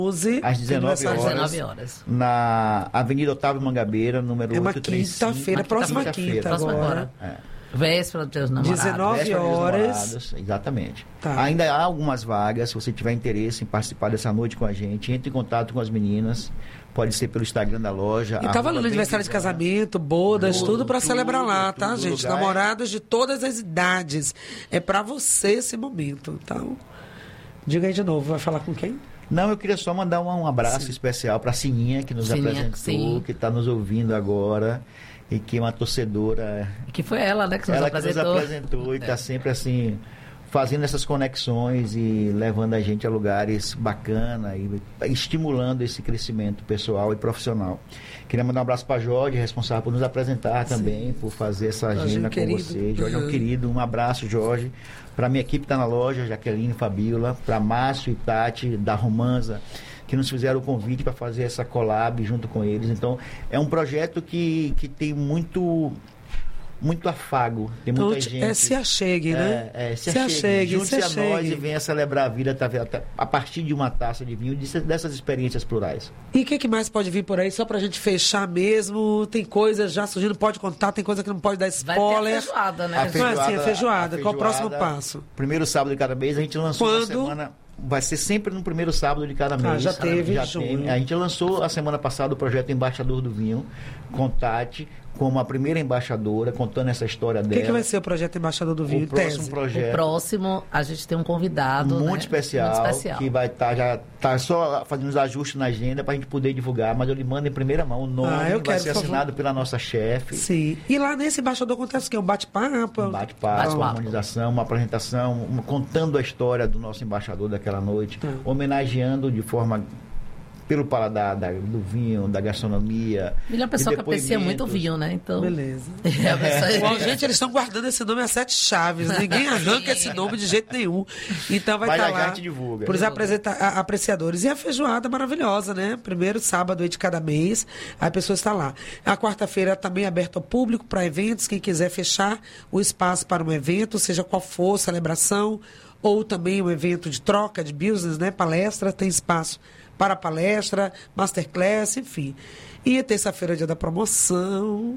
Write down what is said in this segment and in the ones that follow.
às 19 horas, na Avenida Otávio Mangabeira, número 835. É uma quinta-feira, próxima quinta agora. Véspera dos namorados. 19 horas. Exatamente. Tá. Ainda há algumas vagas, se você tiver interesse em participar dessa noite com a gente, entre em contato com as meninas. Pode ser pelo Instagram da loja. E tá valendo aniversário de casamento, bodas, tudo para celebrar lá, tá, gente? Namorados de todas as idades. É para você esse momento. Então, diga aí de novo, vai falar com quem? Não, eu queria só mandar um abraço especial para a Sininha, que nos apresentou, que está nos ouvindo agora. E que é uma torcedora. Que foi ela, né, que nos apresentou e está sempre assim, fazendo essas conexões e levando a gente a lugares bacanas e estimulando esse crescimento pessoal e profissional. Queria mandar um abraço para Jorge, responsável por nos apresentar também, por fazer essa agenda com você. Jorge é um querido, um abraço, Jorge. Para a minha equipe que está na loja, Jaqueline, Fabiola, para Márcio e Tati, da Romanza, que nos fizeram o convite para fazer essa collab junto com eles. Então, é um projeto que tem muito afago, tem muita gente. Se achegue, né? Se achegue. Junte-se a nós e venha celebrar a vida a partir de uma taça de vinho, dessas experiências plurais. E o que mais pode vir por aí? Só pra gente fechar mesmo, tem coisa já surgindo, pode contar, tem coisa que não pode dar spoiler. Vai ter a feijoada, né? A feijoada. Qual o próximo passo? Primeiro sábado de cada mês, a gente lançou uma semana... Vai ser sempre no primeiro sábado de cada mês. Já teve. A gente lançou a semana passada o projeto Embaixador do Vinho, com Tati, como a primeira embaixadora, contando essa história dela. O que vai ser o projeto Embaixador do Vinho? O próximo, a gente tem um convidado muito especial, que vai já está só fazendo os ajustes na agenda para a gente poder divulgar, mas eu lhe mando em primeira mão o nome, vai ser assinado pela nossa chefe. Sim. E lá nesse embaixador acontece o quê? Um bate-papo? Uma harmonização, uma apresentação, contando a história do nosso embaixador daquela noite, homenageando de forma... pelo paladar do vinho, da gastronomia. Ele é uma pessoa que aprecia muito vinho, né? Então... Beleza. Gente, eles estão guardando esse nome a 7 chaves. Ninguém arranca esse nome de jeito nenhum. Então vai estar lá para os apreciadores. E a feijoada maravilhosa, né? Primeiro sábado aí de cada mês, a pessoa está lá. A quarta-feira também é aberta ao público para eventos. Quem quiser fechar o espaço para um evento, seja qual for, celebração, ou também um evento de troca, de business, né? Palestra, tem espaço para palestra, masterclass, enfim. E terça-feira é dia da promoção.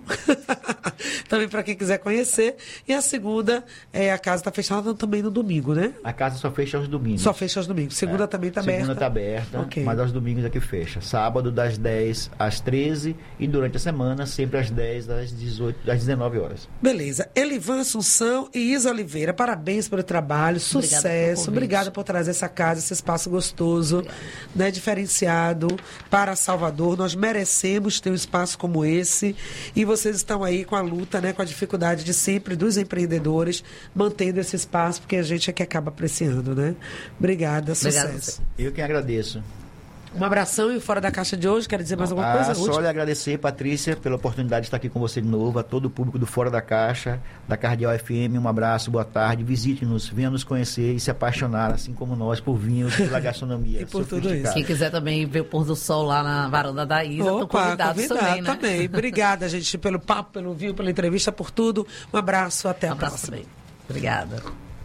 Também para quem quiser conhecer. E a segunda, a casa está fechada também no domingo, né? A casa só fecha aos domingos. Só fecha aos domingos. Segunda também está aberta. Segunda está aberta, mas aos domingos é que fecha. Sábado das 10 às 13 e durante a semana sempre às 10 às 18, às 19 horas. Beleza. Elivan Assunção e Isa Oliveira, parabéns pelo trabalho, sucesso. Obrigada por trazer essa casa, esse espaço gostoso, né, diferenciado para Salvador. Nós merecemos ter um espaço como esse e vocês estão aí com a luta, né, com a dificuldade de sempre dos empreendedores, mantendo esse espaço, porque a gente é que acaba apreciando, né? Obrigada, sucesso. Eu que agradeço. Um abração e Fora da Caixa de hoje, quer dizer mais alguma coisa? Só lhe agradecer, Patrícia, pela oportunidade de estar aqui com você de novo, a todo o público do Fora da Caixa, da Cardeal FM, um abraço, boa tarde, visite-nos, venha nos conhecer e se apaixonar, assim como nós, por vinhos, pela gastronomia. E por tudo isso. Quem quiser também ver o pôr do sol lá na varanda da Isa, estou convidado também, né? Também. Obrigada, gente, pelo papo, pelo vinho, pela entrevista, por tudo. Um abraço, até a próxima. Também. Obrigada.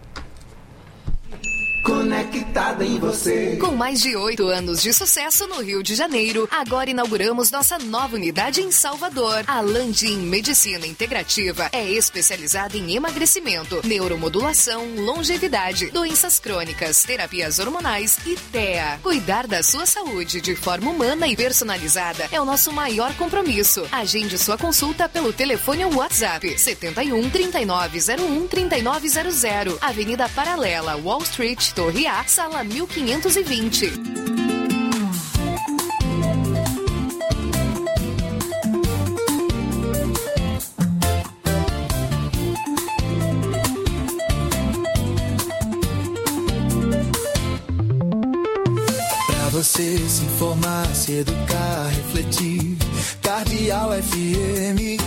Conectada em você. Com mais de 8 anos de sucesso no Rio de Janeiro, agora inauguramos nossa nova unidade em Salvador. A Landim Medicina Integrativa é especializada em emagrecimento, neuromodulação, longevidade, doenças crônicas, terapias hormonais e TEA. Cuidar da sua saúde de forma humana e personalizada é o nosso maior compromisso. Agende sua consulta pelo telefone ou WhatsApp 71 3901 3900, Avenida Paralela, Wall Street, Torre A, sala 1520. Pra você se informar, se educar, refletir, Cardeal FM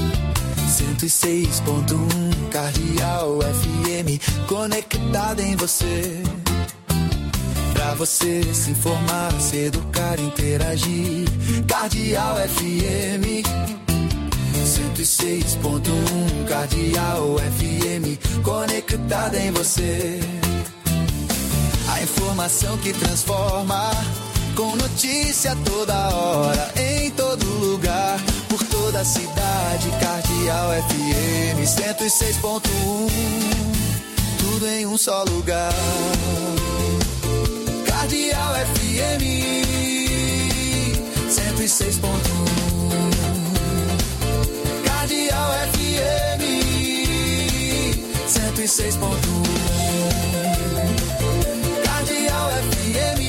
106.1, Cardeal FM, conectada em você. Pra você se informar, se educar, interagir, Cardeal FM 106.1, Cardeal FM, conectada em você. A informação que transforma, com notícia toda hora, em todo lugar, por toda a cidade. Cardeal FM 106.1, tudo em um só lugar. Cardeal FM 106.1, Cardeal FM 106.1, Cardeal FM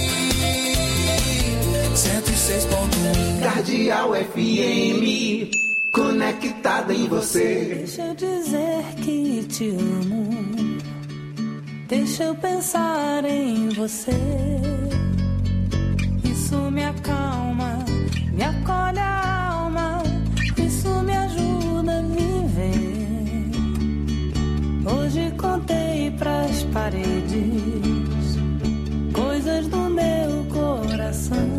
106.1, Cardeal FM, conectada em você. Deixa eu dizer que te amo, deixa eu pensar em você. Isso me acalma, me acolhe a alma, isso me ajuda a viver. Hoje contei pras paredes coisas do meu coração.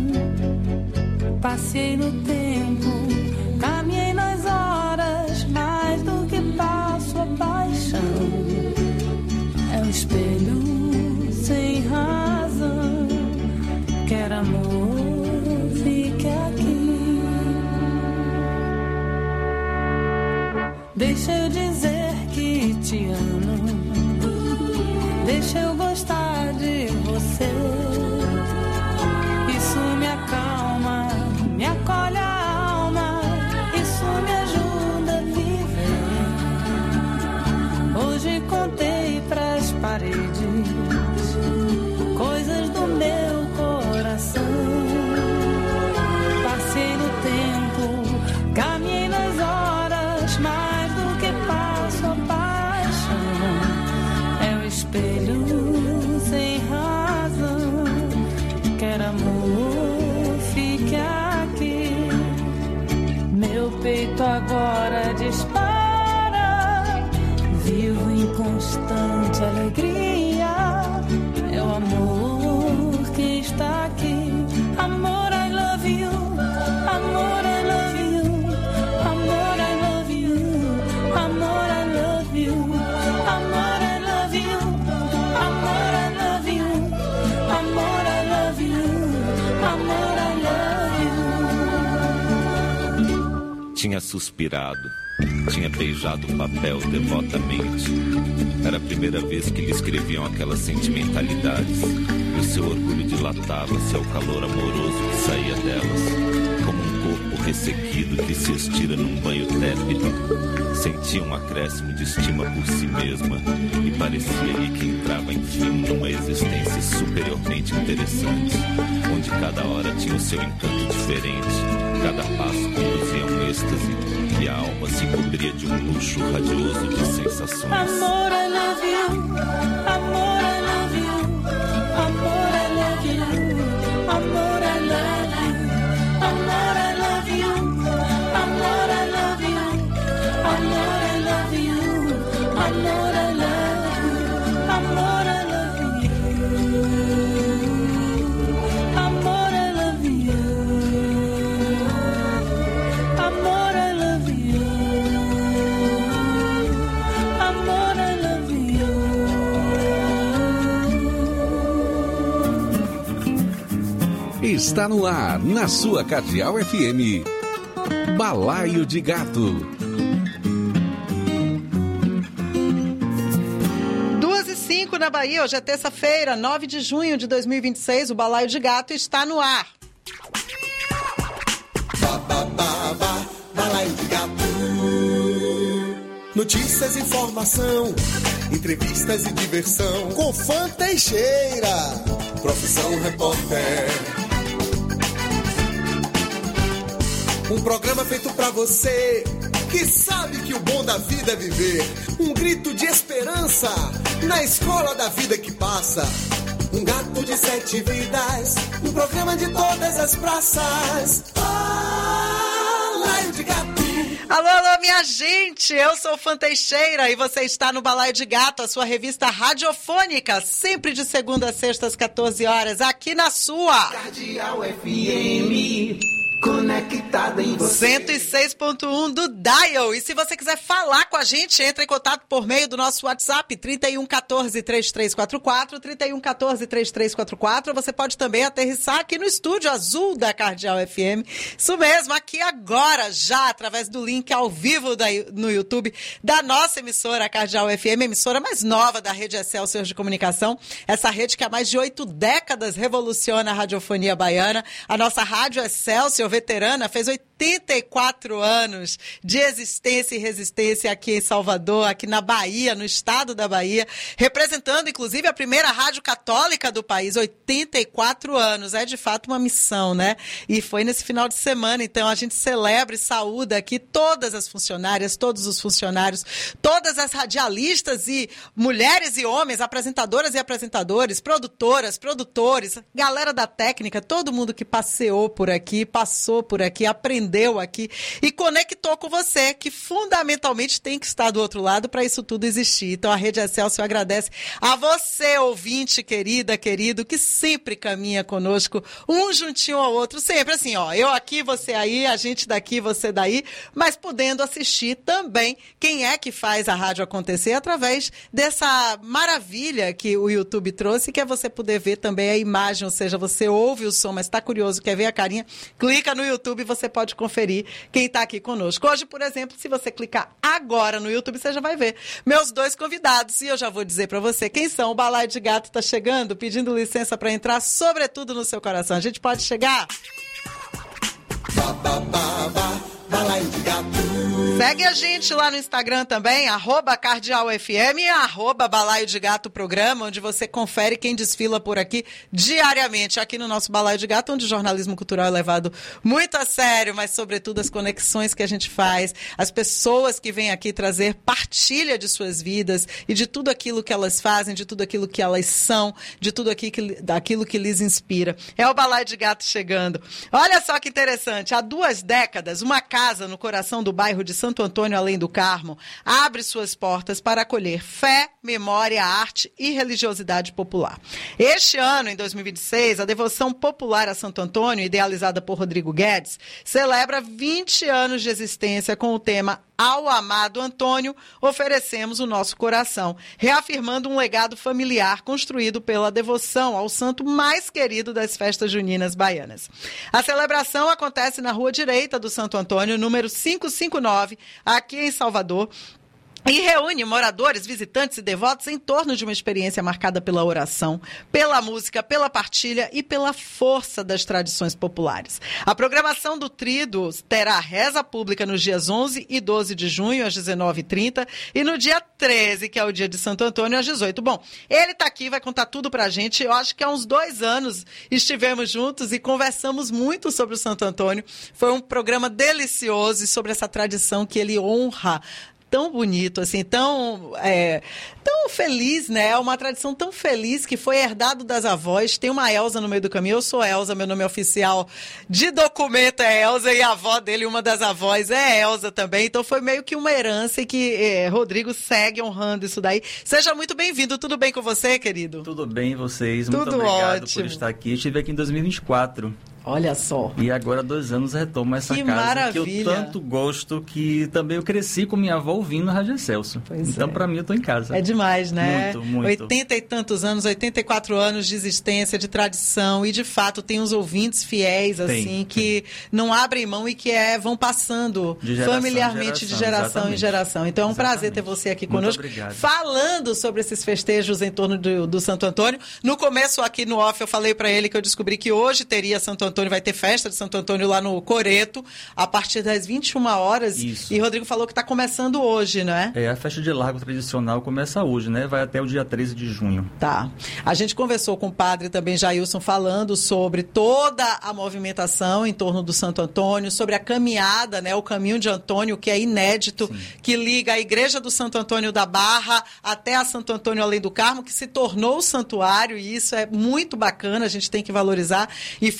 Passei no tempo, caminhei nas horas, mais do que passo a paixão. É um espelho sem razão, quer amor, fique aqui. Deixa eu dizer que te amo, deixa eu gostar de você. Isso me acalma, me acolhe a alma, isso me ajuda a viver. Hoje contei pras paredes coisas do meu coração. Passei no tempo, caminhei nas horas, mais do que passo a paixão. É um espelho sem razão, quer amor, fique aqui. Meu peito agora dispara, vivo em constante alegria. É o amor que está aqui. Amor, I love you. Amor, I love you. Amor, I love you. Amor, I love you. Amor, I love you. Amor, I love you. Amor, I love you. Amor, I love you. Tinha suspirado, tinha beijado o papel devotamente. Era a primeira vez que lhe escreviam aquelas sentimentalidades, e o seu orgulho dilatava-se ao calor amoroso que saía delas, como um corpo ressequido que se estira num banho tépido. Sentia um acréscimo de estima por si mesma, e parecia-lhe que entrava enfim numa existência superiormente interessante, onde cada hora tinha o seu encanto diferente, cada passo conduzia a um êxtase, e a alma se cobria de um luxo radioso de sensações. Amor, I love you. Amor, I love you. Amor, I love you. Amor, I love you. Amor, I love you. Amor, I love you. Amor, I love you. Amor, I love you. Amor, I love you. Amor, I love you. Amor, I love you. Amor, I love you. Está no ar, na sua Cardeal FM, Balaio de Gato. 2h05 na Bahia, hoje é terça-feira, 9 de junho de 2026, o Balaio de Gato está no ar. Balaio de Gato. Notícias, informação, entrevistas e diversão. Com Fã Teixeira, profissão repórter. Um programa feito pra você que sabe que o bom da vida é viver. Um grito de esperança na escola da vida que passa. Um gato de 7 vidas, um programa de todas as praças. Balaio de Gato. Alô, alô, minha gente, eu sou Fã Teixeira e você está no Balaio de Gato, a sua revista radiofônica, sempre de segunda a sexta às 14 horas, aqui na sua Cardeal FM. Conectada em você. 106.1 do Dial. E se você quiser falar com a gente, entre em contato por meio do nosso WhatsApp, 3114-3344, 3114-3344. Você pode também aterrissar aqui no estúdio azul da Cardeal FM. Isso mesmo, aqui agora, já através do link ao vivo no YouTube da nossa emissora, Cardeal FM, emissora mais nova da rede Excelsior de Comunicação. Essa rede que há mais de 8 décadas revoluciona a radiofonia baiana. A nossa Rádio Excelsior veterana fez 84 anos de existência e resistência aqui em Salvador, aqui na Bahia, no estado da Bahia, representando inclusive a primeira rádio católica do país. 84 anos, é de fato uma missão, né? E foi nesse final de semana, então a gente celebra e saúda aqui todas as funcionárias, todos os funcionários, todas as radialistas e mulheres e homens, apresentadoras e apresentadores, produtoras, produtores, galera da técnica, todo mundo que passeou por aqui, passou por aqui, aprendeu aqui e conectou com você, que fundamentalmente tem que estar do outro lado para isso tudo existir. Então a Rede Excelsior agradece a você, ouvinte querida, querido, que sempre caminha conosco, um juntinho ao outro, sempre assim, ó, eu aqui, você aí, a gente daqui, você daí, mas podendo assistir também quem é que faz a rádio acontecer através dessa maravilha que o YouTube trouxe, que é você poder ver também a imagem, ou seja, você ouve o som, mas está curioso, quer ver a carinha, clica no YouTube e você pode conferir quem está aqui conosco. Hoje, por exemplo, se você clicar agora no YouTube, você já vai ver meus dois convidados. E eu já vou dizer para você quem são. O Balaio de Gato está chegando, pedindo licença para entrar, sobretudo no seu coração. A gente pode chegar? Balaio de Gato. Segue a gente lá no Instagram também, @CardealFM, @Balaio de Gato Programa, onde você confere quem desfila por aqui diariamente, aqui no nosso Balaio de Gato, onde o jornalismo cultural é levado muito a sério, mas sobretudo as conexões que a gente faz, as pessoas que vêm aqui trazer partilha de suas vidas e de tudo aquilo que elas fazem, de tudo aquilo que elas são, de tudo daquilo que lhes inspira. É o Balaio de Gato chegando. Olha só que interessante, há 2 décadas, uma casa no coração do bairro de Santo Antônio, Além do Carmo, abre suas portas para acolher fé, memória, arte e religiosidade popular. Este ano, em 2026, a devoção popular a Santo Antônio, idealizada por Rodrigo Guedes, celebra 20 anos de existência com o tema Ao Amado Antônio, oferecemos o nosso coração, reafirmando um legado familiar construído pela devoção ao santo mais querido das festas juninas baianas. A celebração acontece na Rua Direita do Santo Antônio, número 559, aqui em Salvador, e reúne moradores, visitantes e devotos em torno de uma experiência marcada pela oração, pela música, pela partilha e pela força das tradições populares. A programação do Tríduo terá reza pública nos dias 11 e 12 de junho, às 19h30, e no dia 13, que é o dia de Santo Antônio, às 18h. Bom, ele está aqui, vai contar tudo pra gente. Eu acho que há uns 2 anos estivemos juntos e conversamos muito sobre o Santo Antônio. Foi um programa delicioso e sobre essa tradição que ele honra. Tão bonito, assim, tão feliz, né? É uma tradição tão feliz que foi herdado das avós. Tem uma Elza no meio do caminho. Eu sou Elza, meu nome oficial de documento é Elza e a avó dele, uma das avós, é Elza também. Então foi meio que uma herança e que Rodrigo segue honrando isso daí. Seja muito bem-vindo. Tudo bem com você, querido? Tudo bem, vocês. Tudo muito obrigado ótimo. por estar aqui. Eu estive aqui em 2024. Olha só. E agora, 2 anos, retomo essa que casa maravilha. que eu tanto gosto, que também eu cresci com minha avó ouvindo a Rádio Excelsior. Então, pra mim, eu tô em casa. É demais, né? Muito, muito. 80 e tantos anos, 84 anos de existência, de tradição, e de fato tem uns ouvintes fiéis, assim, que não abrem mão e que vão passando familiarmente de geração em geração. Então é um prazer ter você aqui conosco, falando sobre esses festejos em torno do Santo Antônio. No começo, aqui no off, eu falei pra ele que eu descobri que hoje teria Santo Antônio, vai ter festa de Santo Antônio lá no Coreto, a partir das 21 horas. Isso. E Rodrigo falou que está começando hoje, né? A festa de largo tradicional começa hoje, né? Vai até o dia 13 de junho. Tá. A gente conversou com o padre também, Jailson, falando sobre toda a movimentação em torno do Santo Antônio, sobre a caminhada, né? O caminho de Antônio, que é inédito, que liga a igreja do Santo Antônio da Barra até a Santo Antônio Além do Carmo, que se tornou o santuário, e isso é muito bacana, a gente tem que valorizar. E foi um caminho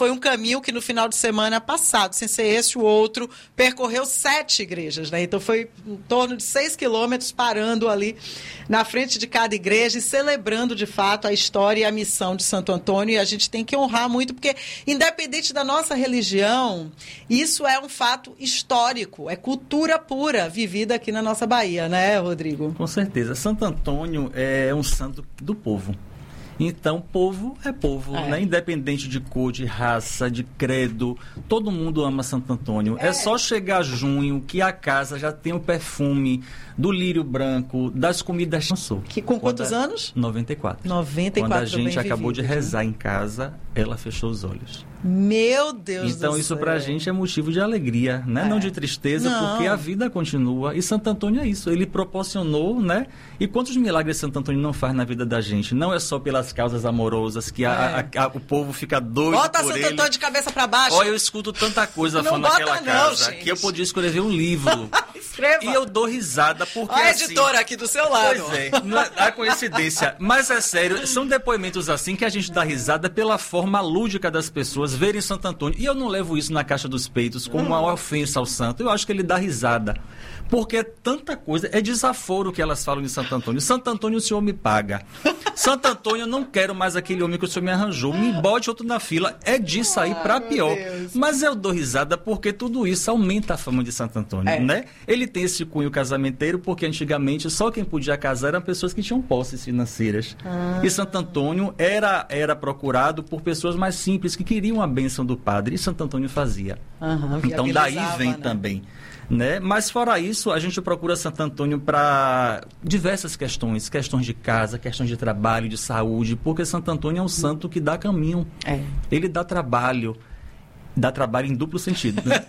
caminho que no final de semana passado, sem ser esse o outro, percorreu 7 igrejas, né? Então foi em torno de 6 quilômetros parando ali na frente de cada igreja e celebrando de fato a história e a missão de Santo Antônio. E a gente tem que honrar muito, porque independente da nossa religião, isso é um fato histórico, é cultura pura vivida aqui na nossa Bahia, né, Rodrigo? Com certeza. Santo Antônio é um santo do povo. Então, povo é povo, né? Independente de cor, de raça, de credo, todo mundo ama Santo Antônio. É só chegar junho que a casa já tem o perfume do lírio branco, das comidas. Que com quantos anos? 94. 94. Quando a gente acabou de rezar em casa, ela fechou os olhos. Meu Deus do céu. Então, isso pra gente é motivo de alegria, né? Não de tristeza, porque a vida continua. E Santo Antônio é isso. Ele proporcionou, né? E quantos milagres Santo Antônio não faz na vida da gente? Não é só pelas causas amorosas que o povo fica doido bota por Santo ele. Antônio de cabeça pra baixo. Olha, eu escuto tanta coisa falando naquela casa que eu podia escrever um livro. Escreva. E eu dou risada porque olha a editora aqui do seu lado. Pois é, não é coincidência. Mas é sério, são depoimentos assim que a gente dá risada pela forma lúdica das pessoas verem Santo Antônio. E eu não levo isso na caixa dos peitos como uma ofensa ao santo. Eu acho que ele dá risada. Porque é tanta coisa, é desaforo que elas falam de Santo Antônio. Santo Antônio, o senhor me paga. Santo Antônio, eu não quero mais aquele homem que o senhor me arranjou. Me bote outro na fila. É disso aí pra pior. Mas eu dou risada porque tudo isso aumenta a fama de Santo Antônio, né? Ele tem esse cunho casamenteiro porque antigamente só quem podia casar eram pessoas que tinham posses financeiras. E Santo Antônio era procurado por pessoas mais simples que queriam a bênção do padre. E Santo Antônio fazia. Então daí vem também. Né? Mas fora isso, a gente procura Santo Antônio para diversas questões de casa, questões de trabalho, de saúde, porque Santo Antônio é um santo que dá caminho, ele dá trabalho em duplo sentido, né?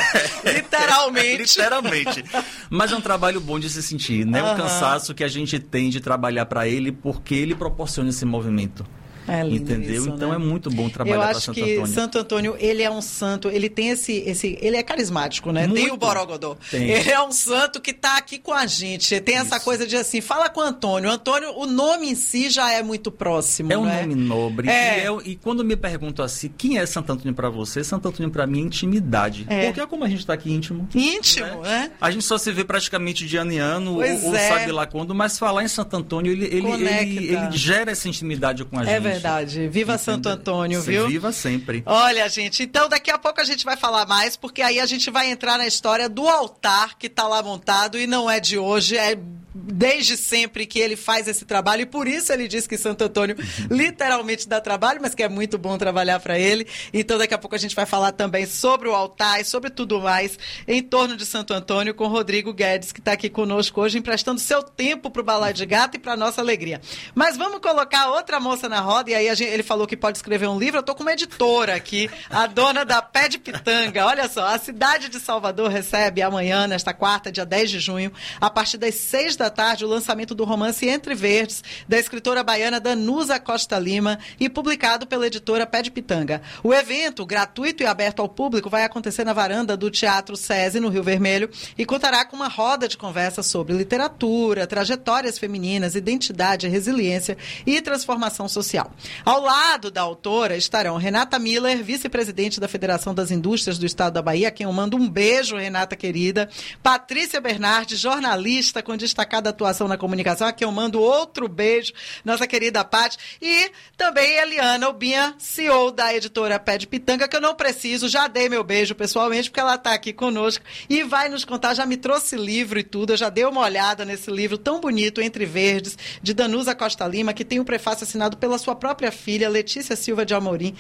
Literalmente. Mas é um trabalho bom de se sentir, né? O cansaço que a gente tem de trabalhar para ele, porque ele proporciona esse movimento. É lindo. Entendeu? Isso, então né? é muito bom trabalhar para Santo Antônio. Eu acho que Santo Antônio, ele é um santo, ele tem ele é carismático, né? Muito. Tem o Borogodó. Tem. Ele é um santo que está aqui com a gente. Tem essa coisa de assim, fala com o Antônio. Antônio, o nome em si já é muito próximo, é um né? nome nobre. E quando me perguntam assim, quem é Santo Antônio para você? Santo Antônio para mim é intimidade. Porque é como a gente está aqui íntimo. Íntimo, né? A gente só se vê praticamente de ano em ano, ou sabe lá quando, mas falar em Santo Antônio, ele gera essa intimidade com a gente. É verdade. Viva Santo Antônio, viu? Viva sempre. Olha, gente, então daqui a pouco a gente vai falar mais, porque aí a gente vai entrar na história do altar que está lá montado e não é de hoje, é desde sempre que ele faz esse trabalho e por isso ele diz que Santo Antônio literalmente dá trabalho, mas que é muito bom trabalhar para ele. Então daqui a pouco a gente vai falar também sobre o altar e sobre tudo mais em torno de Santo Antônio com Rodrigo Guedes, que está aqui conosco hoje, emprestando seu tempo para o Balaio de Gato e para nossa alegria. Mas vamos colocar outra moça na roda e aí ele falou que pode escrever um livro. Eu estou com uma editora aqui, a dona da Pé de Pitanga. Olha só, a cidade de Salvador recebe amanhã, nesta quarta, dia 10 de junho, a partir das 6 da tarde, o lançamento do romance Entre Verdes, da escritora baiana Danusa Costa Lima e publicado pela editora Pé de Pitanga. O evento, gratuito e aberto ao público, vai acontecer na varanda do Teatro SESI, no Rio Vermelho, e contará com uma roda de conversa sobre literatura, trajetórias femininas, identidade, resiliência e transformação social. Ao lado da autora estarão Renata Miller, vice-presidente da Federação das Indústrias do Estado da Bahia, a quem eu mando um beijo, Renata querida, Patrícia Bernardi, jornalista com destacada atuação na comunicação, a quem eu mando outro beijo, nossa querida Paty, e também Eliana Albinha, CEO da editora Pé de Pitanga, que eu não preciso, já dei meu beijo pessoalmente, porque ela está aqui conosco e vai nos contar, já me trouxe livro e tudo, eu já dei uma olhada nesse livro tão bonito, Entre Verdes, de Danusa Costa Lima, que tem um prefácio assinado pela sua própria filha, Letícia Silva de Amorim,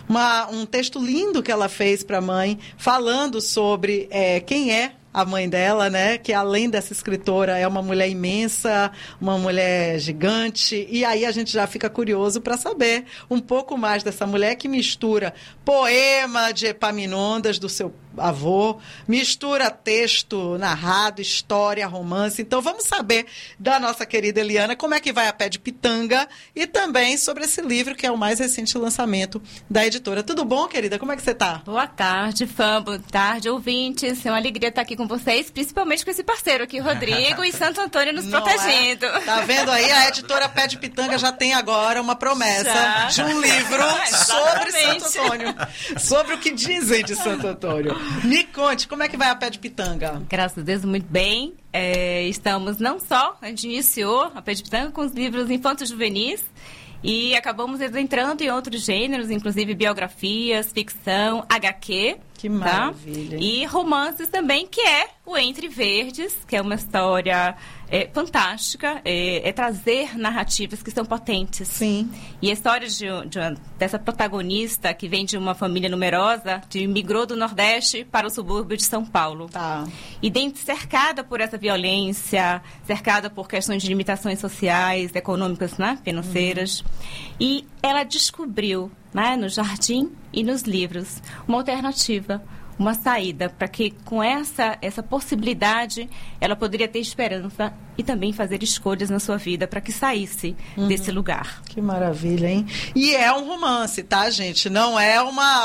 um texto lindo que ela fez para a mãe, falando sobre quem é a mãe dela, né? Que além dessa escritora é uma mulher imensa, uma mulher gigante. E aí a gente já fica curioso para saber um pouco mais dessa mulher que mistura poema de Epaminondas, do seu avô, mistura texto narrado, história, romance. Então vamos saber da nossa querida Eliana como é que vai a pé de pitanga e também sobre esse livro que é o mais recente lançamento da editora. Tudo bom, querida? Como é que você está? Boa tarde, fã, boa tarde, ouvintes. É uma alegria estar aqui com vocês, principalmente com esse parceiro aqui, Rodrigo, e Santo Antônio nos protegendo. Tá vendo aí? A editora Pé de Pitanga já tem agora uma promessa de um livro sobre Santo Antônio. Sobre o que dizem de Santo Antônio. Me conte, como é que vai a Pé de Pitanga? Graças a Deus, muito bem. Estamos não só, a gente iniciou a Pé de Pitanga com os livros infantos juvenis e acabamos entrando em outros gêneros, inclusive biografias, ficção, HQ. Que maravilha. Tá? E romances também, que é o Entre Verdes, que é uma história fantástica, trazer narrativas que são potentes. Sim. E a história dessa protagonista que vem de uma família numerosa, que migrou do Nordeste para o subúrbio de São Paulo. Tá. E cercada por essa violência, cercada por questões de limitações sociais, econômicas, né, financeiras. E ela descobriu, né, no jardim e nos livros, uma alternativa, uma saída, para que com essa possibilidade ela poderia ter esperança e também fazer escolhas na sua vida para que saísse desse lugar. Que maravilha, hein? E é um romance, tá, gente? Não é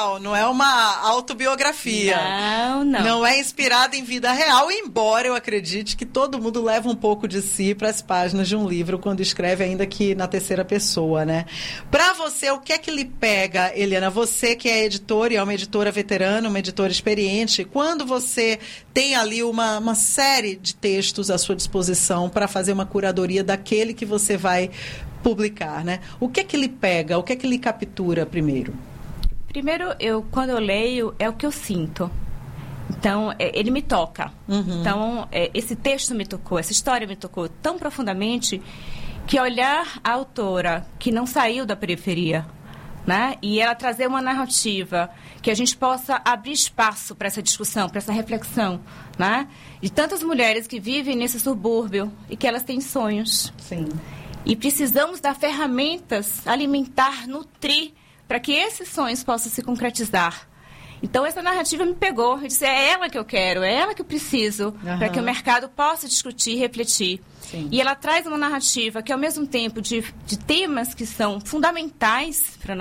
uma autobiografia. Não. Não é inspirada em vida real, embora eu acredite que todo mundo leva um pouco de si para as páginas de um livro quando escreve, ainda que na terceira pessoa, né? Para você, o que é que lhe pega, Eliana? Você que é editora e é uma editora veterana, uma editora experiente, quando você tem ali uma série de textos à sua disposição para fazer uma curadoria daquele que você vai publicar, né? O que é que lhe pega? O que é que lhe captura primeiro? Primeiro, quando eu leio, é o que eu sinto. Então, ele me toca. Então, esse texto me tocou, essa história me tocou tão profundamente que olhar a autora que não saiu da periferia, né? E ela trazer uma narrativa que a gente possa abrir espaço para essa discussão, para essa reflexão, né? De tantas mulheres que vivem nesse subúrbio e que elas têm sonhos. Sim. E precisamos dar ferramentas, alimentar, nutrir, para que esses sonhos possam se concretizar. Então, essa narrativa me pegou. Eu disse, é ela que eu quero, é ela que eu preciso, para que o mercado possa discutir e refletir. Sim. E ela traz uma narrativa que, ao mesmo tempo, de temas que são fundamentais para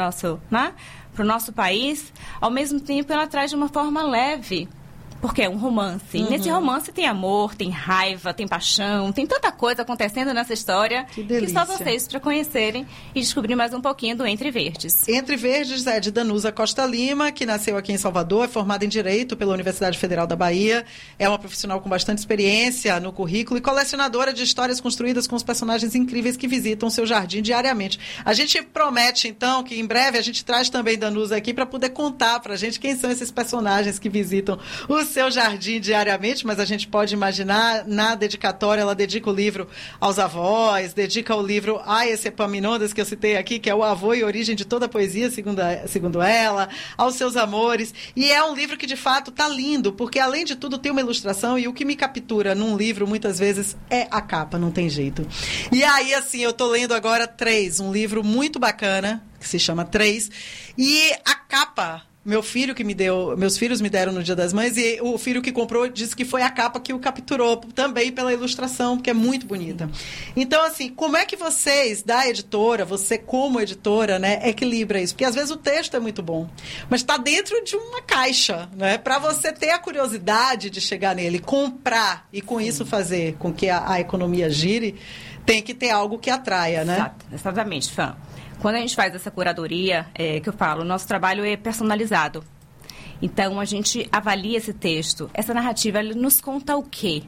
o nosso país, ao mesmo tempo ela traz de uma forma leve. Porque é um romance. E nesse romance tem amor, tem raiva, tem paixão, tem tanta coisa acontecendo nessa história que só vocês para conhecerem e descobrir mais um pouquinho do Entre Verdes. Entre Verdes é de Danusa Costa Lima, que nasceu aqui em Salvador, é formada em Direito pela Universidade Federal da Bahia, é uma profissional com bastante experiência no currículo e colecionadora de histórias construídas com os personagens incríveis que visitam seu jardim diariamente. A gente promete, então, que em breve a gente traz também Danusa aqui para poder contar para a gente quem são esses personagens que visitam o seu jardim diariamente, mas a gente pode imaginar, na dedicatória, ela dedica o livro aos avós, dedica o livro a esse Epaminondas que eu citei aqui, que é o avô e origem de toda a poesia, segundo ela, aos seus amores, e é um livro que de fato tá lindo, porque além de tudo tem uma ilustração, e o que me captura num livro, muitas vezes, é a capa, não tem jeito. E aí, assim, eu tô lendo agora 3, um livro muito bacana, que se chama 3, e a capa... Meus filhos me deram no Dia das Mães e o filho que comprou disse que foi a capa que o capturou também pela ilustração, porque é muito bonita. Então, assim, como é que vocês, da editora, você como editora, né, equilibra isso? Porque às vezes o texto é muito bom, mas está dentro de uma caixa, né? Para você ter a curiosidade de chegar nele, comprar e com isso fazer com que a economia gire, tem que ter algo que atraia, né? Exatamente, fã. Quando a gente faz essa curadoria, que eu falo, o nosso trabalho é personalizado. Então, a gente avalia esse texto. Essa narrativa, ela nos conta o quê?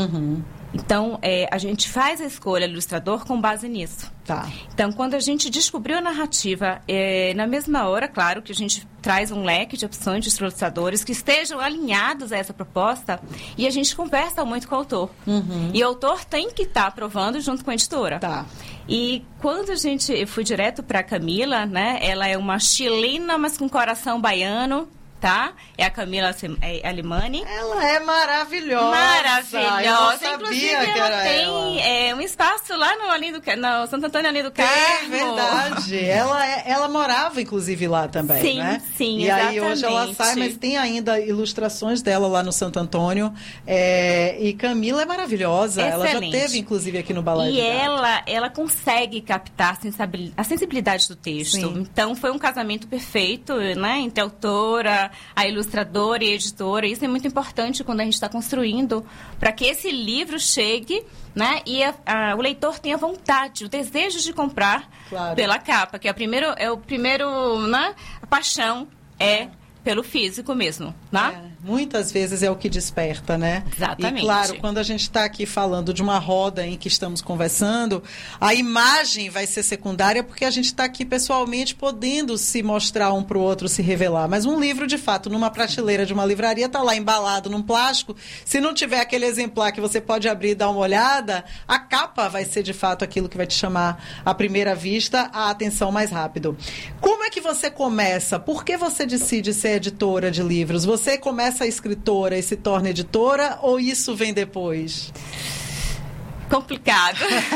Então, a gente faz a escolha do ilustrador com base nisso. Tá. Então, quando a gente descobriu a narrativa, na mesma hora, claro, que a gente traz um leque de opções de ilustradores que estejam alinhados a essa proposta e a gente conversa muito com o autor. E o autor tem que estar aprovando junto com a editora. Tá. E quando eu fui direto para a Camila, né? Ela é uma chilena, mas com coração baiano. tá? É a Camila Alimani. Ela é maravilhosa. Maravilhosa. Eu não sabia inclusive, que ela era tem um espaço lá no Santo Antônio ali do Carmo. É verdade. Ela morava, inclusive, lá também, sim, né? Sim, e exatamente. aí hoje ela sai, mas tem ainda ilustrações dela lá no Santo Antônio. E Camila é maravilhosa. Excelente. Ela já teve, inclusive, aqui no Balaio de Gato. Ela consegue captar a sensibilidade do texto. Sim. Então, foi um casamento perfeito, né? Entre a autora, a ilustradora e a editora. Isso é muito importante quando a gente está construindo, para que esse livro chegue, né? E o leitor tenha vontade, o desejo de comprar pela capa, que é o primeiro, né? A paixão pelo físico mesmo, né? Muitas vezes é o que desperta, né? Exatamente. E claro, quando a gente está aqui falando de uma roda em que estamos conversando, a imagem vai ser secundária porque a gente está aqui pessoalmente podendo se mostrar um para o outro, se revelar. Mas um livro, de fato, numa prateleira de uma livraria, está lá embalado num plástico. Se não tiver aquele exemplar que você pode abrir e dar uma olhada, a capa vai ser, de fato, aquilo que vai te chamar, à primeira vista, a atenção mais rápido. Como é que você começa? Por que você decide ser editora de livros? Você começa a escritora e se torna editora, ou isso vem depois? Complicado.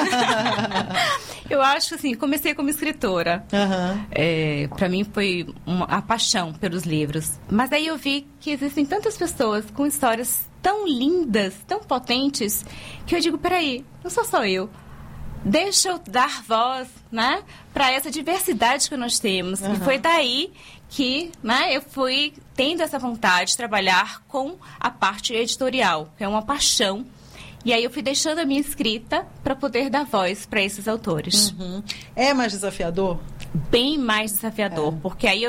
Eu acho que, assim, comecei como escritora. Para mim foi a paixão pelos livros. Mas aí eu vi que existem tantas pessoas com histórias tão lindas, tão potentes, que eu digo, peraí, não sou só eu. Deixa eu dar voz, né, para essa diversidade que nós temos. E foi daí que, né, eu fui tendo essa vontade de trabalhar com a parte editorial, que é uma paixão. E aí eu fui deixando a minha escrita para poder dar voz para esses autores. É mais desafiador? Bem mais desafiador, porque aí eu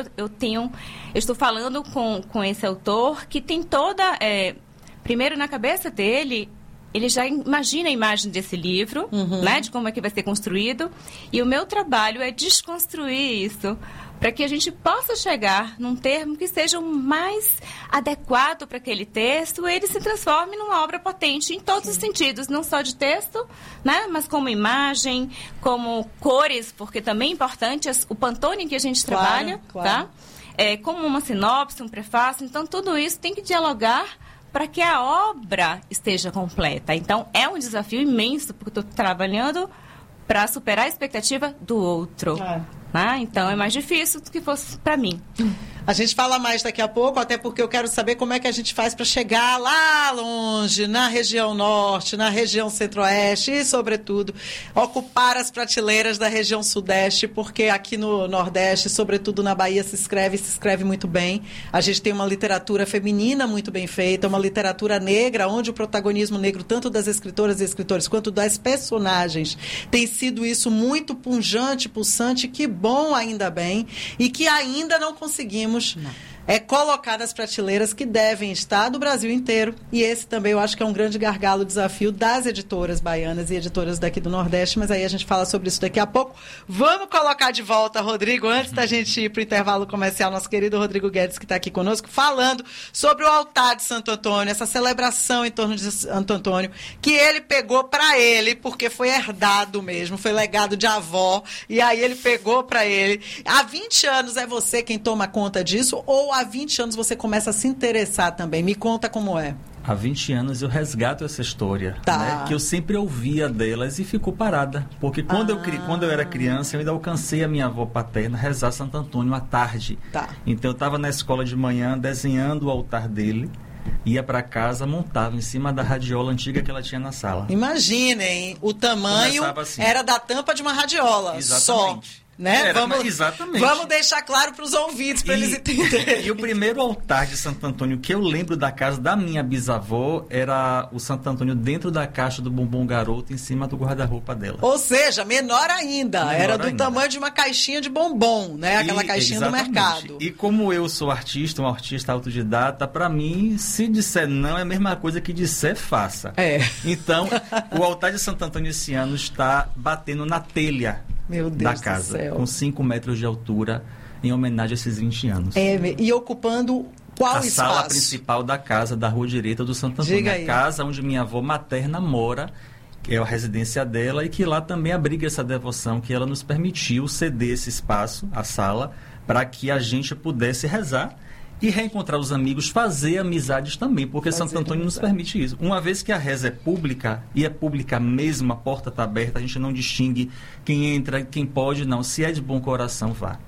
estou falando com esse autor que tem toda... primeiro, na cabeça dele, ele já imagina a imagem desse livro, né, de como é que vai ser construído. E o meu trabalho é desconstruir isso, para que a gente possa chegar num termo que seja o mais adequado para aquele texto, ele se transforme numa obra potente em todos os sentidos, não só de texto, né, mas como imagem, como cores, porque também é importante o Pantone em que a gente trabalha, tá? Como uma sinopse, um prefácio. Então, tudo isso tem que dialogar para que a obra esteja completa. Então, é um desafio imenso, porque estou trabalhando para superar a expectativa do outro. Então, é mais difícil do que fosse para mim. A gente fala mais daqui a pouco, até porque eu quero saber como é que a gente faz para chegar lá longe, na região norte, na região centro-oeste e, sobretudo, ocupar as prateleiras da região sudeste, porque aqui no Nordeste, sobretudo na Bahia, se escreve muito bem. A gente tem uma literatura feminina muito bem feita, uma literatura negra, onde o protagonismo negro, tanto das escritoras e escritores, quanto das personagens, tem sido isso muito pungente, pulsante, que bom, ainda bem, e que ainda não conseguimos colocar nas prateleiras que devem estar do Brasil inteiro. E esse também eu acho que é um grande gargalo, desafio das editoras baianas e editoras daqui do Nordeste, mas aí a gente fala sobre isso daqui a pouco. Vamos colocar de volta, Rodrigo, antes da gente ir para o intervalo comercial, nosso querido Rodrigo Guedes, que está aqui conosco, falando sobre o altar de Santo Antônio, essa celebração em torno de Santo Antônio, que ele pegou para ele, porque foi herdado mesmo, foi legado de avó, e aí ele pegou para ele. Há 20 anos é você quem toma conta disso, ou há 20 anos você começa a se interessar também? Me conta como é. Há 20 anos eu resgato essa história, né, que eu sempre ouvia delas e ficou parada. Porque quando eu era criança, eu ainda alcancei a minha avó paterna rezar Santo Antônio à tarde. Então eu estava na escola de manhã desenhando o altar dele, ia para casa, montava em cima da radiola antiga que ela tinha na sala. Imaginem, o tamanho assim. Era da tampa de uma radiola. Exatamente. Só. Né? Exatamente. Vamos deixar claro para os ouvintes, para eles entenderem. E o primeiro altar de Santo Antônio que eu lembro da casa da minha bisavó era o Santo Antônio dentro da caixa do bombom garoto, em cima do guarda-roupa dela. Ou seja, menor ainda. Era do tamanho de uma caixinha de bombom, né? Aquela caixinha do mercado. E como eu sou artista, um artista autodidata, para mim, se disser não, é a mesma coisa que disser faça. Então, o altar de Santo Antônio esse ano está batendo na telha da casa, com 5 metros de altura, em homenagem a esses 20 anos. E ocupando qual espaço? A sala principal da casa, da rua direita do Santo Antônio. A casa onde minha avó materna mora, que é a residência dela, e que lá também abriga essa devoção, que ela nos permitiu ceder esse espaço, a sala, para que a gente pudesse rezar E reencontrar os amigos, fazer amizades também, porque Santo Antônio nos permite isso. Uma vez que a reza é pública, e é pública mesmo, a porta está aberta, a gente não distingue quem entra, quem pode, não. Se é de bom coração, vá.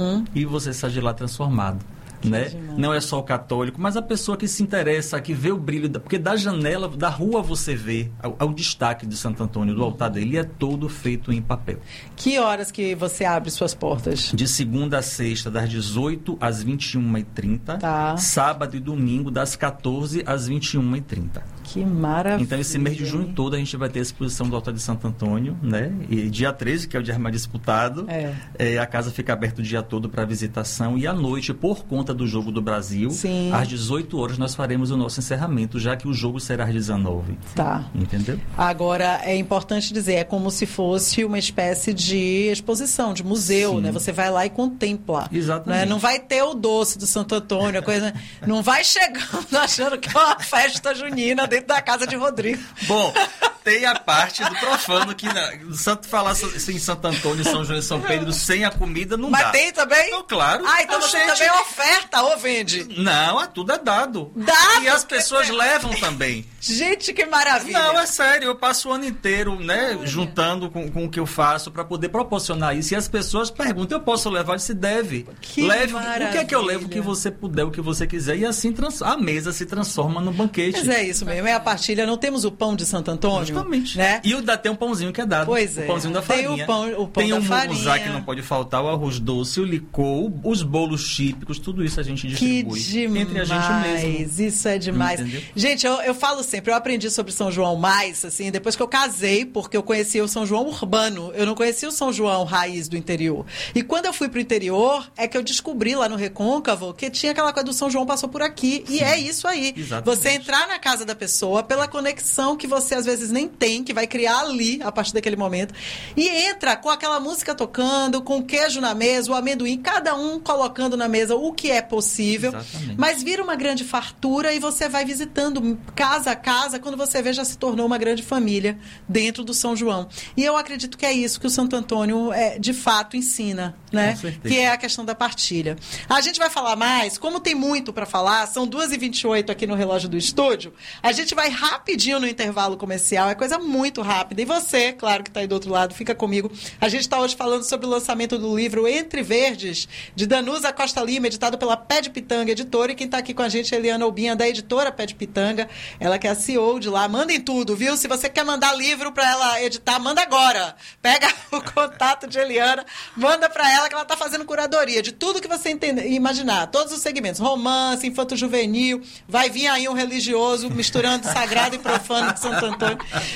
E você sai de lá transformado. Né? Não é só o católico, mas a pessoa que se interessa, que vê o brilho, porque da janela, da rua você vê o destaque de Santo Antônio, do altar dele, é todo feito em papel. Que horas que você abre suas portas? De segunda a sexta, das 18 às 21h30, sábado e domingo, das 14 às 21h30. Que maravilha. Então, esse mês de junho todo, a gente vai ter a exposição do altar de Santo Antônio, né? E dia 13, que é o dia mais disputado, a casa fica aberta o dia todo para visitação. E à noite, por conta do Jogo do Brasil, às 18 horas, nós faremos o nosso encerramento, já que o jogo será às 19. Tá. Entendeu? Agora, é importante dizer, é como se fosse uma espécie de exposição, de museu, né? Você vai lá e contempla. Exatamente. Né? Não vai ter o doce do Santo Antônio, a coisa... Não vai chegando achando que é uma festa junina dentro da casa de Rodrigo. Bom, tem a parte do profano que falar em Santo Antônio, São João e São Pedro sem a comida não dá. Mas tem também? Não, claro. Então você também oferta ou vende? Não, tudo é dado. Dado? E as pessoas levam também. Gente, que maravilha. Não, é sério, eu passo o ano inteiro, né, juntando com o que eu faço para poder proporcionar isso. E as pessoas perguntam, eu posso levar? Se deve. Leve maravilha. O que é que eu levo? O que você puder, o que você quiser. E assim a mesa se transforma no banquete. Mas é isso mesmo, é a partilha. Não temos o pão de Santo Antônio? Justamente. Né? E tem um pãozinho que é dado. Pois é. O pãozinho da farinha. Tem o pão tem da farinha. Tem o munguzá que não pode faltar, o arroz doce, o licor, os bolos típicos, tudo isso a gente distribui. Que demais. Entre a gente mesmo. Isso é demais. Entendeu? Gente, eu falo sempre, eu aprendi sobre São João mais, assim, depois que eu casei, porque eu conheci o São João urbano, eu não conhecia o São João raiz do interior. E quando eu fui pro interior, é que eu descobri lá no Recôncavo que tinha aquela coisa do São João passou por aqui. Sim. E é isso aí. Exatamente. Você entrar na casa da pessoa pela conexão que você às vezes nem tem, que vai criar ali, a partir daquele momento, e entra com aquela música tocando, com queijo na mesa, o amendoim, cada um colocando na mesa o que é possível. Exatamente. Mas vira uma grande fartura e você vai visitando casa a casa, quando você vê, já se tornou uma grande família dentro do São João. E eu acredito que é isso que o Santo Antônio de fato ensina, né? Que é a questão da partilha. A gente vai falar mais, como tem muito para falar, são 2h28 aqui no relógio do estúdio, a gente vai rapidinho no intervalo comercial, é coisa muito rápida. E você, claro que está aí do outro lado, fica comigo. A gente está hoje falando sobre o lançamento do livro Entre Verdes, de Danusa Costa Lima, editado pela Pé de Pitanga Editora. E quem está aqui com a gente é Eliana Albinha, da editora Pé de Pitanga. Ela que é a CEO de lá. Mandem tudo, viu? Se você quer mandar livro para ela editar, manda agora. Pega o contato de Eliana, manda para ela que ela está fazendo curadoria de tudo que você imaginar. Todos os segmentos. Romance, infanto-juvenil. Vai vir aí um religioso misturando sagrado e profano de Santo Antônio.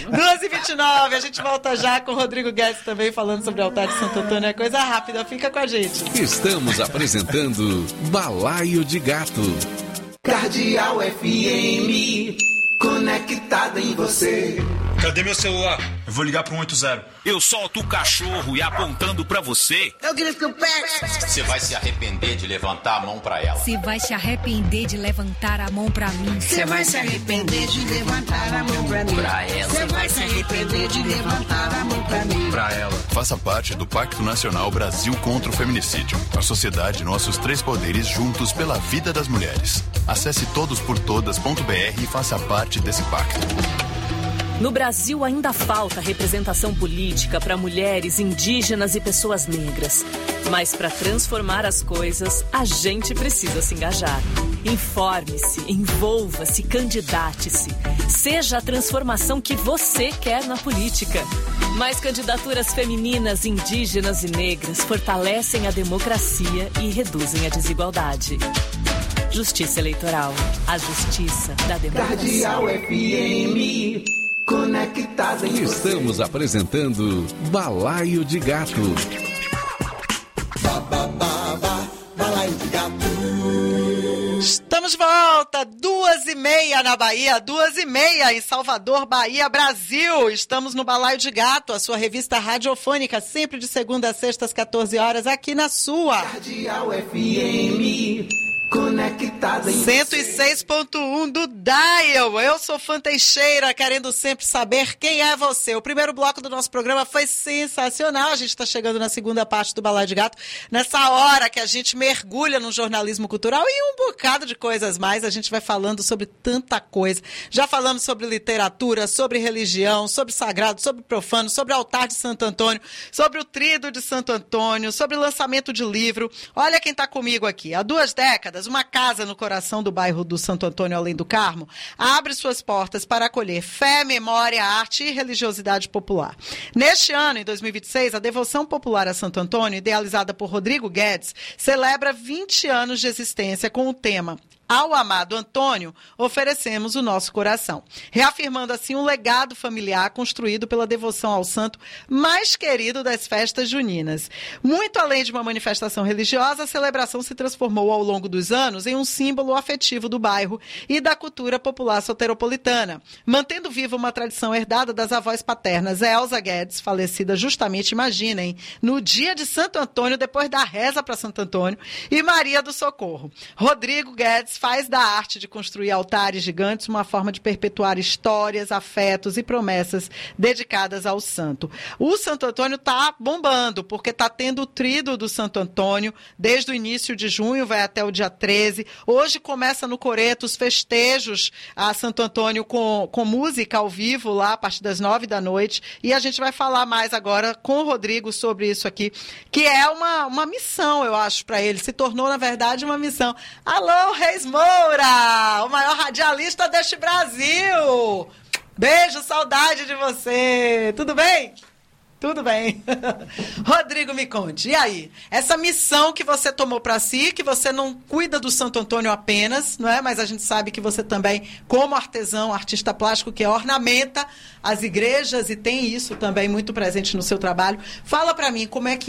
2h29, a gente volta já com o Rodrigo Guedes também falando sobre o altar de Santo Antônio. É coisa rápida, fica com a gente. Estamos apresentando Balaio de Gato. Cardeal FM, conectada em você. Cadê meu celular? Eu vou ligar pro 180. Eu solto o cachorro e apontando pra você. Eu grito que eu pego. Você vai se arrepender de levantar a mão pra ela. Você vai se arrepender de levantar a mão pra mim. Você vai se arrepender de levantar a mão pra mim. Pra ela. Você vai se arrepender de levantar a mão pra mim. Pra ela. Faça parte do Pacto Nacional Brasil contra o Feminicídio. A sociedade e nossos 3 poderes juntos pela vida das mulheres. Acesse todosportodas.br e faça parte desse pacto. No Brasil ainda falta representação política para mulheres, indígenas e pessoas negras. Mas para transformar as coisas, a gente precisa se engajar. Informe-se, envolva-se, candidate-se. Seja a transformação que você quer na política. Mais candidaturas femininas, indígenas e negras fortalecem a democracia e reduzem a desigualdade. Justiça Eleitoral. A justiça da democracia. Cardeal FM. Conectada em você. Estamos apresentando Balaio de Gato. Balaio de Gato. Estamos de volta, 2h30 na Bahia, 2h30 em Salvador, Bahia, Brasil. Estamos no Balaio de Gato, a sua revista radiofônica, sempre de segunda a sexta às 14 horas, aqui na sua Cardeal FM. Conectada em 106.1 do Dial. Eu sou Fã Teixeira, querendo sempre saber quem é você. O primeiro bloco do nosso programa foi sensacional. A gente está chegando na segunda parte do Balaio de Gato. Nessa hora que a gente mergulha no jornalismo cultural e um bocado de coisas mais. A gente vai falando sobre tanta coisa. Já falamos sobre literatura, sobre religião, sobre sagrado, sobre profano, sobre altar de Santo Antônio, sobre o Tríduo de Santo Antônio, sobre lançamento de livro. Olha quem está comigo aqui. Há 2 décadas, uma casa no coração do bairro do Santo Antônio, além do Carmo, abre suas portas para acolher fé, memória, arte e religiosidade popular. Neste ano, em 2026, a devoção popular a Santo Antônio, idealizada por Rodrigo Guedes, celebra 20 anos de existência com o tema Ao amado Antônio, oferecemos o nosso coração, reafirmando assim um legado familiar construído pela devoção ao santo mais querido das festas juninas. Muito além de uma manifestação religiosa, a celebração se transformou ao longo dos anos em um símbolo afetivo do bairro e da cultura popular soteropolitana, mantendo viva uma tradição herdada das avós paternas Elza Guedes, falecida justamente, imaginem, no dia de Santo Antônio, depois da reza para Santo Antônio, e Maria do Socorro. Rodrigo Guedes faz da arte de construir altares gigantes uma forma de perpetuar histórias, afetos e promessas dedicadas ao santo. O Santo Antônio está bombando, porque está tendo o Tríduo do Santo Antônio desde o início de junho, vai até o dia 13. Hoje começa no Coreto os festejos a Santo Antônio com música ao vivo lá a partir das 9 da noite. E a gente vai falar mais agora com o Rodrigo sobre isso aqui, que é uma missão, eu acho, para ele. Se tornou, na verdade, uma missão. Alô, Reis Moura, o maior radialista deste Brasil. Beijo, saudade de você. Tudo bem? Tudo bem. Rodrigo, me conte. E aí? Essa missão que você tomou para si, que você não cuida do Santo Antônio apenas, não é? Mas a gente sabe que você também, como artesão, artista plástico, que ornamenta as igrejas e tem isso também muito presente no seu trabalho. Fala para mim,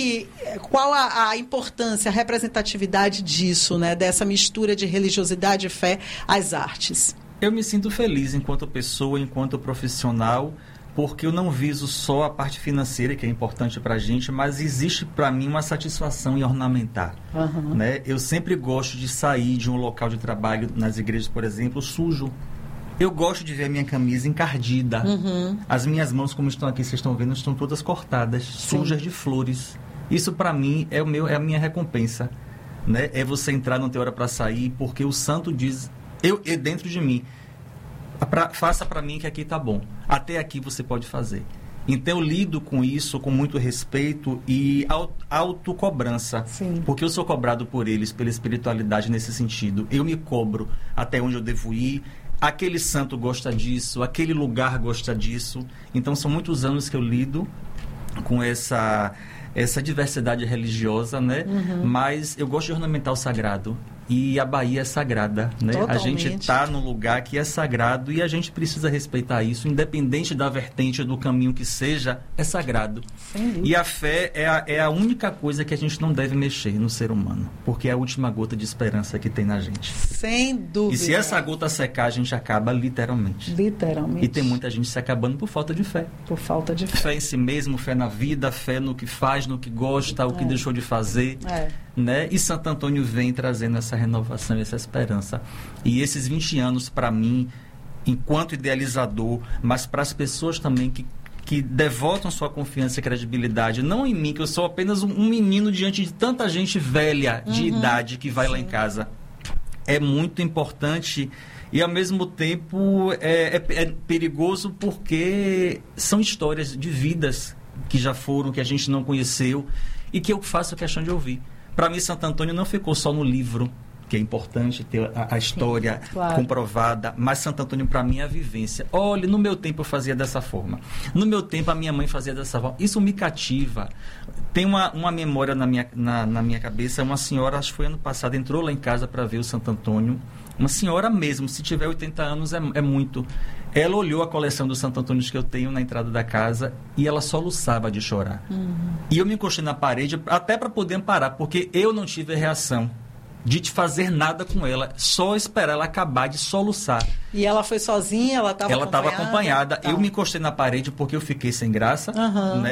qual a importância, a representatividade disso, né? Dessa mistura de religiosidade e fé às artes. Eu me sinto feliz enquanto pessoa, enquanto profissional, porque eu não viso só a parte financeira, que é importante para a gente, mas existe para mim uma satisfação em ornamentar. Uhum. Né? Eu sempre gosto de sair de um local de trabalho, nas igrejas, por exemplo, sujo. Eu gosto de ver a minha camisa encardida. Uhum. As minhas mãos, como estão aqui, vocês estão vendo, estão todas cortadas, sujas de flores. Isso para mim é a minha recompensa. Né? É você entrar, não ter hora para sair, porque o santo diz, dentro de mim, faça para mim que aqui tá bom. Até aqui você pode fazer. Então eu lido com isso com muito respeito e autocobrança. Sim. Porque eu sou cobrado por eles, pela espiritualidade nesse sentido. Eu me cobro até onde eu devo ir. Aquele santo gosta disso, aquele lugar gosta disso. Então são muitos anos que eu lido com essa diversidade religiosa, né? Uhum. Mas eu gosto de ornamentar o sagrado. E a Bahia é sagrada, né? Totalmente. A gente está num lugar que é sagrado e a gente precisa respeitar isso, independente da vertente do caminho que seja, é sagrado. E a fé é a única coisa que a gente não deve mexer no ser humano, porque é a última gota de esperança que tem na gente. Sem dúvida. E se essa gota secar, a gente acaba literalmente. Literalmente. E tem muita gente se acabando por falta de fé. Por falta de fé. Fé em si mesmo, fé na vida, fé no que faz, no que gosta, o que deixou de fazer. Né? E Santo Antônio vem trazendo essa renovação, essa esperança. E esses 20 anos, para mim, enquanto idealizador, mas para as pessoas também que devotam sua confiança e credibilidade, não em mim, que eu sou apenas um menino diante de tanta gente velha, de idade, que vai lá em casa. É muito importante e, ao mesmo tempo, é perigoso porque são histórias de vidas que já foram, que a gente não conheceu e que eu faço questão de ouvir. Para mim, Santo Antônio não ficou só no livro, que é importante ter a história comprovada, mas Santo Antônio, para mim, é a vivência. Olha, no meu tempo eu fazia dessa forma. No meu tempo, a minha mãe fazia dessa forma. Isso me cativa. Tem uma memória na minha cabeça. Uma senhora, acho que foi ano passado, entrou lá em casa para ver o Santo Antônio. Uma senhora mesmo, se tiver 80 anos, é muito. Ela olhou a coleção dos Santo Antônios que eu tenho na entrada da casa e ela soluçava de chorar. E eu me encostei na parede até para poder amparar, porque eu não tive a reação de te fazer nada com ela, só esperar ela acabar de soluçar. E ela foi sozinha? Ela estava acompanhada? Eu me encostei na parede porque eu fiquei sem graça, né?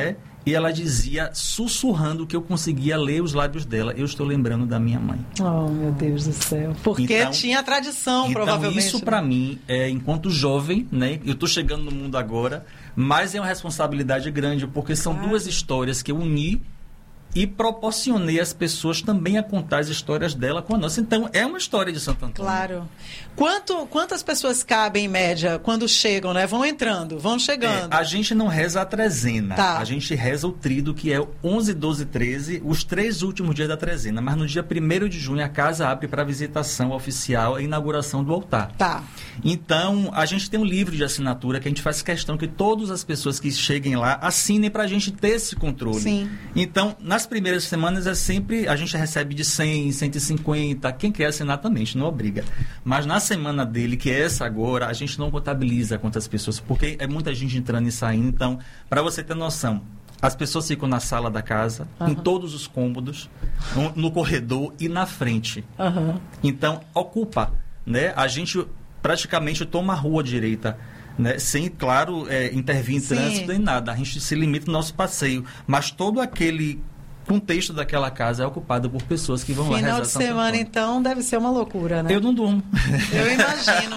E ela dizia, sussurrando, que eu conseguia ler os lábios dela. Eu estou lembrando da minha mãe. Oh, meu Deus do céu. Porque então, tinha tradição, provavelmente. Isso, para mim, enquanto jovem, né? Eu estou chegando no mundo agora, mas é uma responsabilidade grande, porque são duas histórias que eu uni e proporcionei às pessoas também a contar as histórias dela com a nossa. Então, é uma história de Santo Antônio. Claro. Quantas pessoas cabem, em média, quando chegam, né? Vão entrando, vão chegando. A gente não reza a trezena. Tá. A gente reza o tríduo, que é 11, 12, 13, os 3 últimos dias da trezena. Mas no dia 1º de junho, a casa abre para visitação oficial, a inauguração do altar. Tá. Então, a gente tem um livro de assinatura que a gente faz questão que todas as pessoas que cheguem lá assinem para a gente ter esse controle. Sim. Então, nas primeiras semanas é sempre, a gente recebe de 100, 150, quem quer assinar também, a gente não obriga. Mas na semana dele, que é essa agora, a gente não contabiliza quantas pessoas, porque é muita gente entrando e saindo. Então, para você ter noção, as pessoas ficam na sala da casa, em todos os cômodos, no corredor e na frente. Então, ocupa, né? A gente praticamente toma a rua direita, né? Sem, claro, intervir em trânsito nem nada. A gente se limita no nosso passeio. Mas todo aquele contexto daquela casa é ocupado por pessoas que vão lá rezar. Final de semana, então, deve ser uma loucura, né? Eu não durmo. Eu imagino.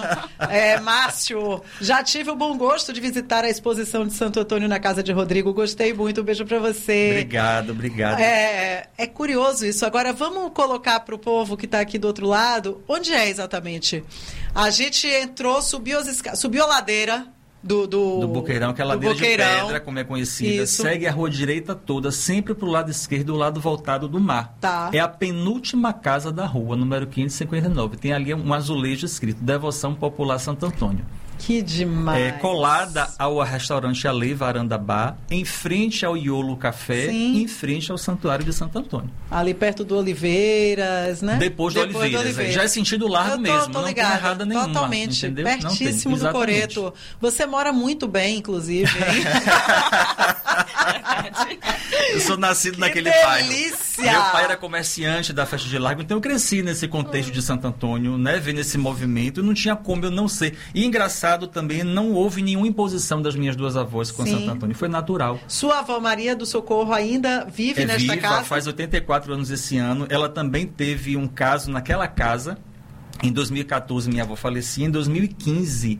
Márcio, já tive o bom gosto de visitar a exposição de Santo Antônio na casa de Rodrigo. Gostei muito. Um beijo para você. Obrigado. É curioso isso. Agora, vamos colocar para o povo que está aqui do outro lado. Onde é exatamente? A gente entrou, subiu a ladeira do Boqueirão, que é a ladeira de pedra, como é conhecida. Isso. Segue a rua direita toda, sempre para o lado esquerdo, o lado voltado do mar. Tá. É a penúltima casa da rua, número 559. Tem ali um azulejo escrito, Devoção Popular Santo Antônio. Que demais. Colada ao restaurante Ale Varanda Bar, em frente ao Iolo Café, e em frente ao Santuário de Santo Antônio. Ali perto do Oliveiras, né? Depois do Oliveiras. Já é sentido largo mesmo, não tem errada nenhuma. Totalmente, entendeu? Pertíssimo do Coreto. Você mora muito bem, inclusive. Eu sou nascido naquele bairro. Meu pai era comerciante da Festa de Largo, então eu cresci nesse contexto de Santo Antônio, né? Vendo esse movimento, e não tinha como eu não ser. E engraçado também, não houve nenhuma imposição das minhas duas avós com Santo Antônio, foi natural. Sua avó Maria do Socorro ainda vive nesta casa? Faz 84 anos esse ano. Ela também teve um caso naquela casa. Em 2014, minha avó falecia. Em 2014,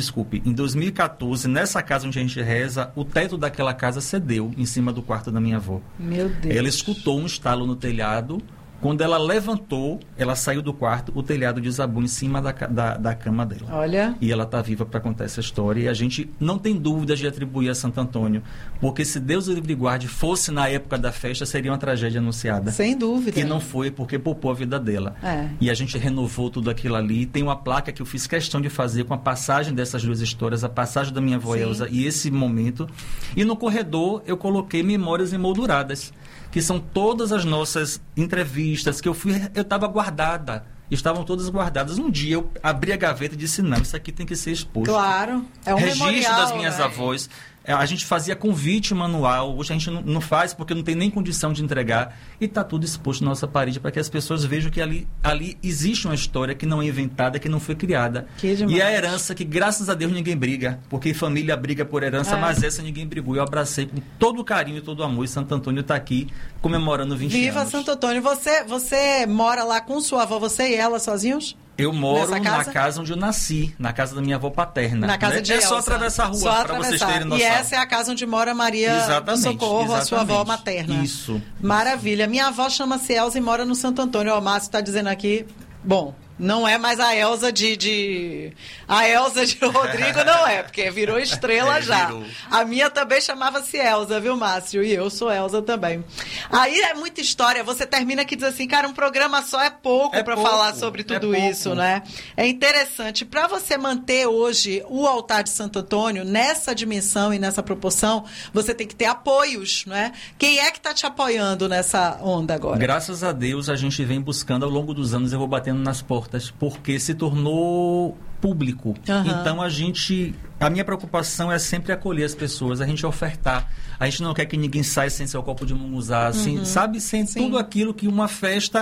nessa casa onde a gente reza, o teto daquela casa cedeu em cima do quarto da minha avó. Meu Deus. Ela escutou um estalo no telhado. Quando ela levantou, ela saiu do quarto, o telhado desabou em cima da cama dela. Olha. E ela está viva para contar essa história. E a gente não tem dúvidas de atribuir a Santo Antônio, porque se Deus o livre e guarde fosse na época da festa, seria uma tragédia anunciada. Sem dúvida. E não foi, porque poupou a vida dela. E a gente renovou tudo aquilo ali. Tem uma placa que eu fiz questão de fazer com a passagem dessas duas histórias, a passagem da minha avó Elza e esse momento. E no corredor eu coloquei memórias emolduradas, que são todas as nossas entrevistas que eu estava guardada. Estavam todas guardadas. Um dia eu abri a gaveta e disse, não, isso aqui tem que ser exposto. Claro, é um registro memorial, das minhas avós. A gente fazia convite manual, hoje a gente não faz porque não tem nem condição de entregar. E está tudo exposto na nossa parede para que as pessoas vejam que ali existe uma história que não é inventada, que não foi criada. E a herança que, graças a Deus, ninguém briga. Porque família briga por herança, mas essa ninguém brigou. Eu abracei com todo o carinho e todo o amor. E Santo Antônio está aqui comemorando 20 anos. Viva Santo Antônio. Você mora lá com sua avó, você e ela sozinhos? Eu moro na casa onde eu nasci, na casa da minha avó paterna. Na casa de Elza. É só atravessar a rua, para vocês terem noção. E essa é a casa onde mora Maria do Socorro, a sua avó materna. Isso. Maravilha. Minha avó chama-se Elza e mora no Santo Antônio. O Márcio está dizendo aqui, bom... Não é mais a Elza A Elza de Rodrigo não é, porque virou estrela já. Virou. A minha também chamava-se Elza, viu, Márcio? E eu sou Elza também. Aí é muita história. Você termina que diz assim, cara, um programa só é pouco para falar sobre tudo isso, né? É interessante. Para você manter hoje o altar de Santo Antônio nessa dimensão e nessa proporção, você tem que ter apoios, né? Quem é que está te apoiando nessa onda agora? Graças a Deus, a gente vem buscando ao longo dos anos, eu vou batendo nas portas, porque se tornou público. Então a minha preocupação é sempre acolher as pessoas, a gente ofertar. A gente não quer que ninguém saia sem seu copo de munguzá, assim, sabe? Sem tudo aquilo que uma festa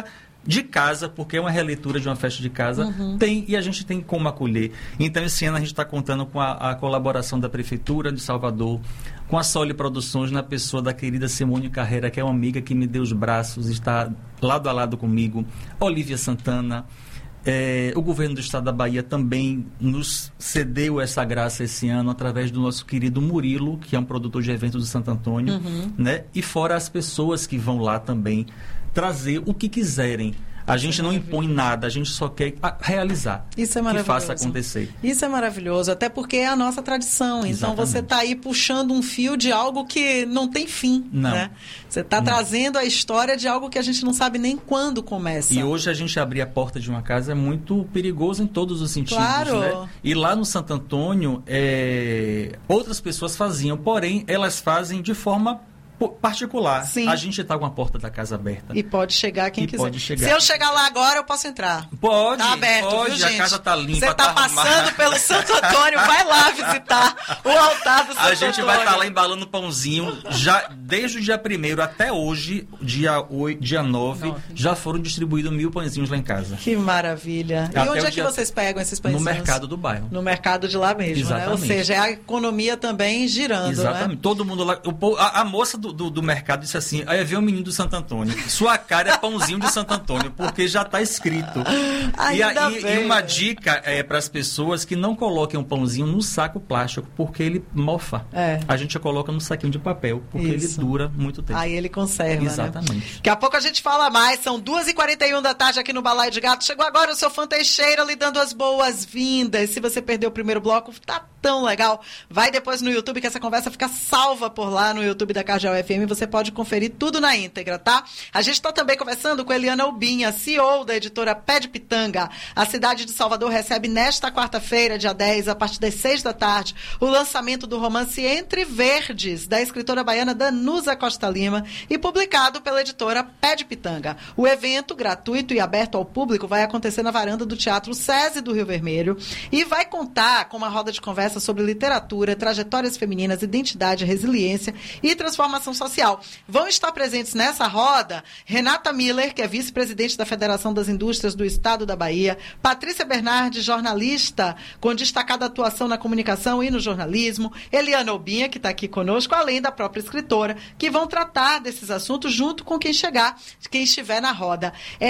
de casa, porque é uma releitura de uma festa de casa, e a gente tem como acolher. Então, esse ano a gente está contando com a colaboração da Prefeitura de Salvador, com a Soli Produções, na pessoa da querida Simone Carreira, que é uma amiga que me deu os braços, está lado a lado comigo, Olívia Santana. O governo do estado da Bahia também nos cedeu essa graça esse ano através do nosso querido Murilo, que é um produtor de eventos de Santo Antônio, né? E fora as pessoas que vão lá também trazer o que quiserem. A gente não impõe nada, a gente só quer realizar. Isso é maravilhoso. Que faça acontecer. Isso é maravilhoso, até porque é a nossa tradição. Então, Exatamente. você está aí puxando um fio de algo que não tem fim. Não. Né? Você está trazendo a história de algo que a gente não sabe nem quando começa. E hoje a gente abrir a porta de uma casa é muito perigoso em todos os sentidos. Claro. Né? E lá no Santo Antônio, outras pessoas faziam, porém, elas fazem de forma particular. Sim. A gente está com a porta da casa aberta. E pode chegar quem quiser. Pode chegar. Se eu chegar lá agora, eu posso entrar. Pode. Tá aberto, pode, viu, gente? A casa tá limpa, Você tá passando pelo Santo Antônio, vai lá visitar o altar do Santo Antônio. A gente vai estar lá embalando pãozinho, já desde o dia 1º até hoje, dia 9, já foram distribuídos 1.000 pãezinhos lá em casa. Que maravilha. Até e onde é que vocês pegam esses pãezinhos? No mercado do bairro. No mercado de lá mesmo, Exatamente. né? Ou seja, é a economia também girando, Exatamente. né? Todo mundo lá... A moça do mercado disse assim, aí veio o menino do Santo Antônio. Sua cara é pãozinho de Santo Antônio, porque já está escrito. E uma dica para as pessoas que não coloquem um pãozinho no saco plástico, porque ele mofa. A gente coloca no saquinho de papel, porque ele dura muito tempo. Aí ele conserva, Exatamente. Né? Daqui a pouco a gente fala mais. São 2h41 da tarde aqui no Balaio de Gato. Chegou agora o seu Fã Teixeira lhe dando as boas-vindas. Se você perdeu o primeiro bloco, tá tão legal. Vai depois no YouTube, que essa conversa fica salva por lá no YouTube da Cardeal FM. Você pode conferir tudo na íntegra, tá? A gente está também conversando com Eliana Albinha, CEO da editora Pé de Pitanga. A cidade de Salvador recebe nesta quarta-feira, dia 10, a partir das 6 da tarde, o lançamento do romance Entre Verdes, da escritora baiana Danusa Costa Lima, e publicado pela editora Pé de Pitanga. O evento, gratuito e aberto ao público, vai acontecer na varanda do Teatro SESI do Rio Vermelho e vai contar com uma roda de conversa sobre literatura, trajetórias femininas, identidade, resiliência e transformação social. Vão estar presentes nessa roda Renata Miller, que é vice-presidente da Federação das Indústrias do Estado da Bahia, Patrícia Bernardi, jornalista com destacada atuação na comunicação e no jornalismo, Eliana Albinha, que está aqui conosco, além da própria escritora, que vão tratar desses assuntos junto com quem estiver na roda.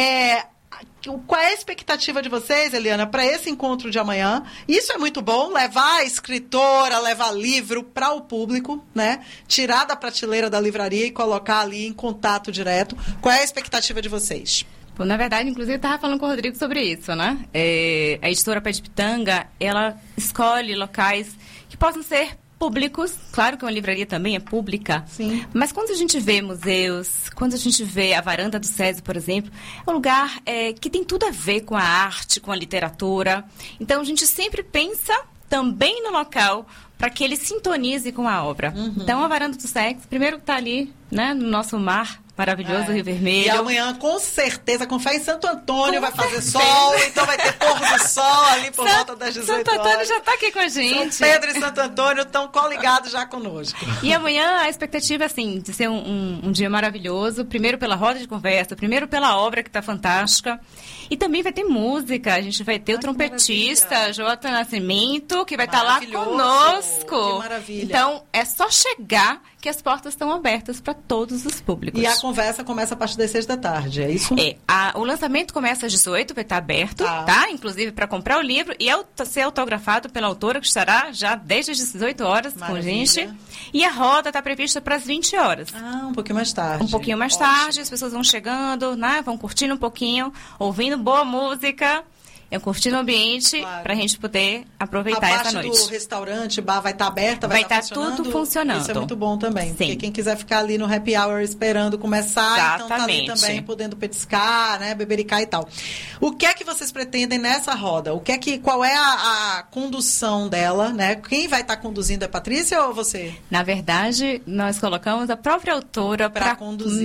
Qual é a expectativa de vocês, Eliana, para esse encontro de amanhã? Isso é muito bom, levar a escritora, levar livro para o público, né? Tirar da prateleira da livraria e colocar ali em contato direto. Qual é a expectativa de vocês? Bom, na verdade, inclusive, eu estava falando com o Rodrigo sobre isso, né? A editora Pé de Pitanga, ela escolhe locais que possam ser públicos, claro que uma livraria também é pública, sim. Mas quando a gente vê museus, quando a gente vê a varanda do SESI, por exemplo, é um lugar que tem tudo a ver com a arte, com a literatura. Então, a gente sempre pensa também no local para que ele sintonize com a obra. Então, a varanda do SESI, primeiro que está ali, né, no nosso mar maravilhoso, Rio Vermelho. E amanhã, com certeza, com fé em Santo Antônio, vai fazer sol, então vai ter pôr do sol ali por volta das 18 horas. Santo Antônio já está aqui com a gente. São Pedro e Santo Antônio estão coligados já conosco. E amanhã a expectativa é, assim, de ser um dia maravilhoso, primeiro pela roda de conversa, primeiro pela obra que está fantástica, e também vai ter música, a gente vai ter o trompetista Jota Nascimento, que vai estar lá conosco. Que maravilha. Então, é só chegar que as portas estão abertas para todos os públicos. E a conversa começa a partir das 6 da tarde, é isso? O lançamento começa às 18, vai estar aberto, tá? Inclusive para comprar o livro e ser autografado pela autora, que estará já desde as 18 horas com a gente. E a roda está prevista para as 20 horas. Um pouquinho mais tarde. Um pouquinho mais tarde, as pessoas vão chegando, né? Vão curtindo um pouquinho, ouvindo boa música. Curtindo o ambiente, para a gente poder aproveitar essa noite. A parte do restaurante, bar vai estar aberta, vai estar tudo funcionando. Isso é muito bom também. Sim. Porque quem quiser ficar ali no happy hour esperando começar, exatamente, então tá ali também podendo petiscar, né, bebericar e tal. O que é que vocês pretendem nessa roda? Qual é a condução dela, né? Quem vai estar conduzindo é a Patrícia ou você? Na verdade, nós colocamos a própria autora para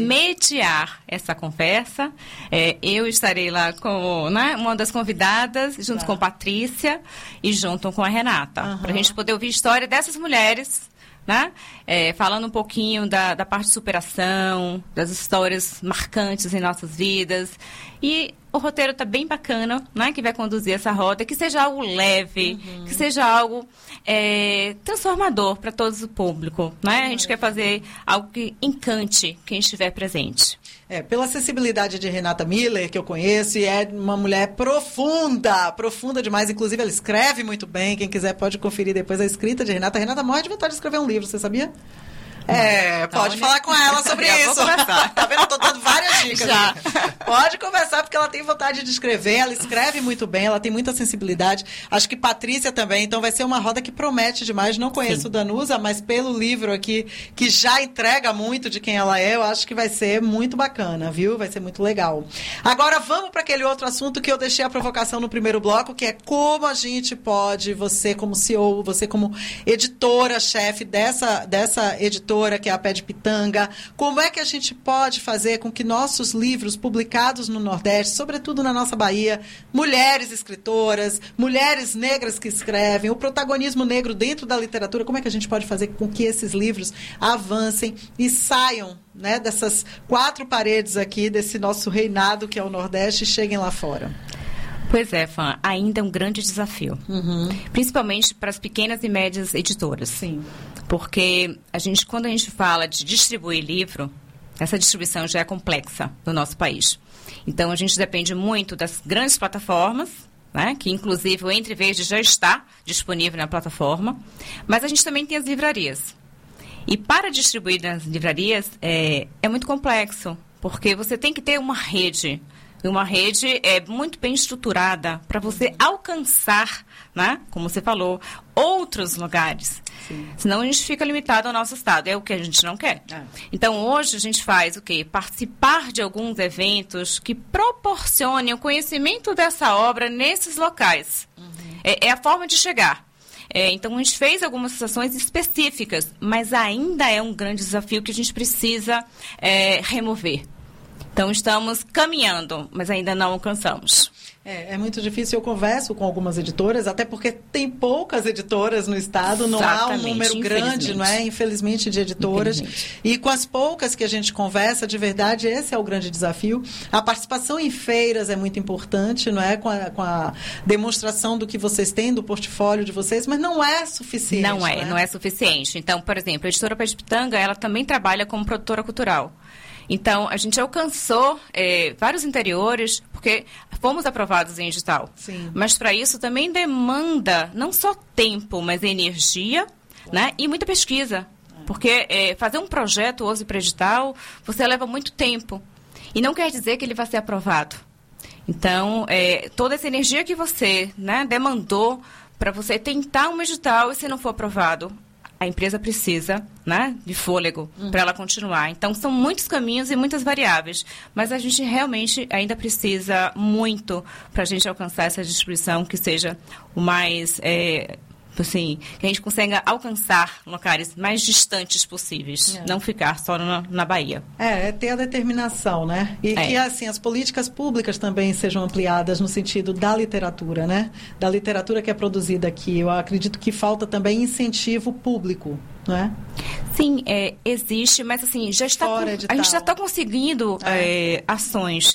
mediar essa conversa. Eu estarei lá como, né, uma das convidadas, junto com Patrícia e junto com a Renata, para a gente poder ouvir a história dessas mulheres né? Falando um pouquinho da parte de superação, das histórias marcantes em nossas vidas. E o roteiro está bem bacana, né? Que vai conduzir essa roda, que seja algo leve, que seja algo transformador para todo o público, né? A gente quer fazer algo que encante quem estiver presente. Pela sensibilidade de Renata Miller, que eu conheço, e é uma mulher profunda demais. Inclusive, ela escreve muito bem. Quem quiser pode conferir depois a escrita de Renata. Renata morre de vontade de escrever um livro, você sabia? Pode falar com ela sobre isso. Tá vendo? Eu tô dando várias dicas. Já. Pode conversar, porque ela tem vontade de escrever, ela escreve muito bem, ela tem muita sensibilidade. Acho que Patrícia também, então vai ser uma roda que promete demais. Não conheço Danusa, mas pelo livro aqui, que já entrega muito de quem ela é, eu acho que vai ser muito bacana, viu? Vai ser muito legal. Agora vamos para aquele outro assunto que eu deixei a provocação no primeiro bloco, que é como a gente pode, você como CEO, você como editora-chefe dessa editora, que é a Pé de Pitanga, como é que a gente pode fazer com que nossos livros publicados no Nordeste, sobretudo na nossa Bahia, mulheres escritoras, mulheres negras que escrevem, o protagonismo negro dentro da literatura, como é que a gente pode fazer com que esses livros avancem e saiam, né, dessas 4 paredes aqui, desse nosso reinado que é o Nordeste, e cheguem lá fora? Pois é, Fã, ainda é um grande desafio. Principalmente para as pequenas e médias editoras. Sim. Porque quando a gente fala de distribuir livro, essa distribuição já é complexa no nosso país. Então, a gente depende muito das grandes plataformas, né, que inclusive o Entre Verde já está disponível na plataforma, mas a gente também tem as livrarias. E para distribuir nas livrarias é muito complexo, porque você tem que ter uma rede muito bem estruturada para você alcançar, né, como você falou, outros lugares. Sim. Senão a gente fica limitado ao nosso estado. É o que a gente não quer. Então, hoje a gente faz o quê? Participar de alguns eventos que proporcionem o conhecimento dessa obra nesses locais. É a forma de chegar. Então, a gente fez algumas ações específicas, mas ainda é um grande desafio que a gente precisa remover. Então, estamos caminhando, mas ainda não alcançamos. É muito difícil. Eu converso com algumas editoras, até porque tem poucas editoras no estado, não há um número grande, não é? Infelizmente, de editoras. E com as poucas que a gente conversa, de verdade, esse é o grande desafio. A participação em feiras é muito importante, não é? Com a demonstração do que vocês têm, do portfólio de vocês, mas não é suficiente. Não é suficiente. Então, por exemplo, a editora Pé de Pitanga, ela também trabalha como produtora cultural. Então, a gente alcançou vários interiores, porque fomos aprovados em edital. Sim. Mas, para isso, também demanda não só tempo, mas energia, né, e muita pesquisa. Porque fazer um projeto hoje para edital, você leva muito tempo. E não quer dizer que ele vai ser aprovado. Então, toda essa energia que você, né, demandou para você tentar um edital, e se não for aprovado, a empresa precisa, né, de fôlego para ela continuar. Então, são muitos caminhos e muitas variáveis, mas a gente realmente ainda precisa muito para a gente alcançar essa distribuição que seja o mais, assim, que a gente consiga alcançar locais mais distantes possíveis, não ficar só na Bahia. Ter a determinação, né? E que, assim, as políticas públicas também sejam ampliadas no sentido da literatura, né? Da literatura que é produzida aqui. Eu acredito que falta também incentivo público, não é? Sim, existe, mas assim, a gente já está conseguindo ações.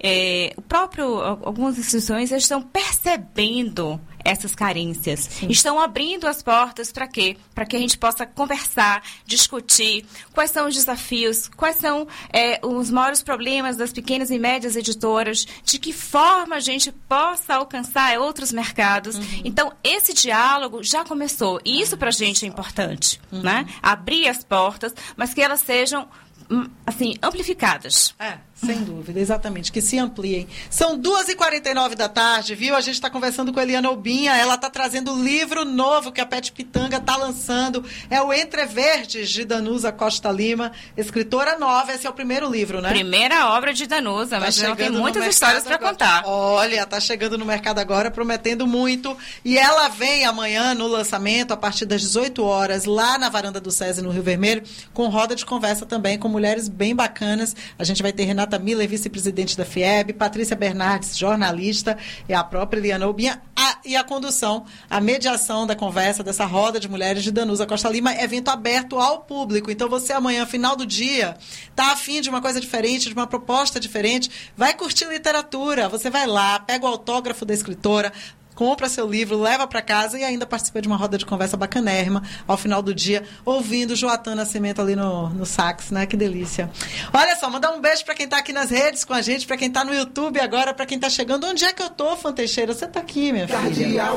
Algumas instituições já estão percebendo essas carências. Sim. Estão abrindo as portas para quê? Para que a gente possa conversar, discutir quais são os desafios, quais são os maiores problemas das pequenas e médias editoras, de que forma a gente possa alcançar outros mercados. Então, esse diálogo já começou. E isso para a gente é importante, né? Abrir as portas, mas que elas sejam, assim, amplificadas. Sem dúvida, exatamente, que se ampliem. São 2h49 da tarde, viu? A gente está conversando com a Eliana Obinha, ela está trazendo um livro novo que a Pé de Pitanga está lançando, é o Entre Verdes, de Danusa Costa Lima, escritora nova, esse é o primeiro livro, né? Primeira obra de Danusa, mas ela tem muitas histórias para contar. Olha, está chegando no mercado agora, prometendo muito, e ela vem amanhã no lançamento, a partir das 18 horas, lá na varanda do SESI, no Rio Vermelho, com roda de conversa também, com mulheres bem bacanas. A gente vai ter Renata Samantha Miller, vice-presidente da FIEB, Patrícia Bernardes, jornalista, e a própria Eliana Obinha, e a condução, a mediação da conversa, dessa roda de mulheres de Danusa Costa Lima, evento aberto ao público. Então você amanhã, final do dia, tá afim de uma coisa diferente, de uma proposta diferente, vai curtir literatura, você vai lá, pega o autógrafo da escritora, compra seu livro, leva para casa e ainda participa de uma roda de conversa bacanérrima ao final do dia, ouvindo Joatan Nascimento ali no sax, né? Que delícia. Olha só, mandar um beijo para quem tá aqui nas redes com a gente, para quem tá no YouTube agora, para quem tá chegando. Onde é que eu tô, Fan Teixeira? Você tá aqui, minha filha. Cardeal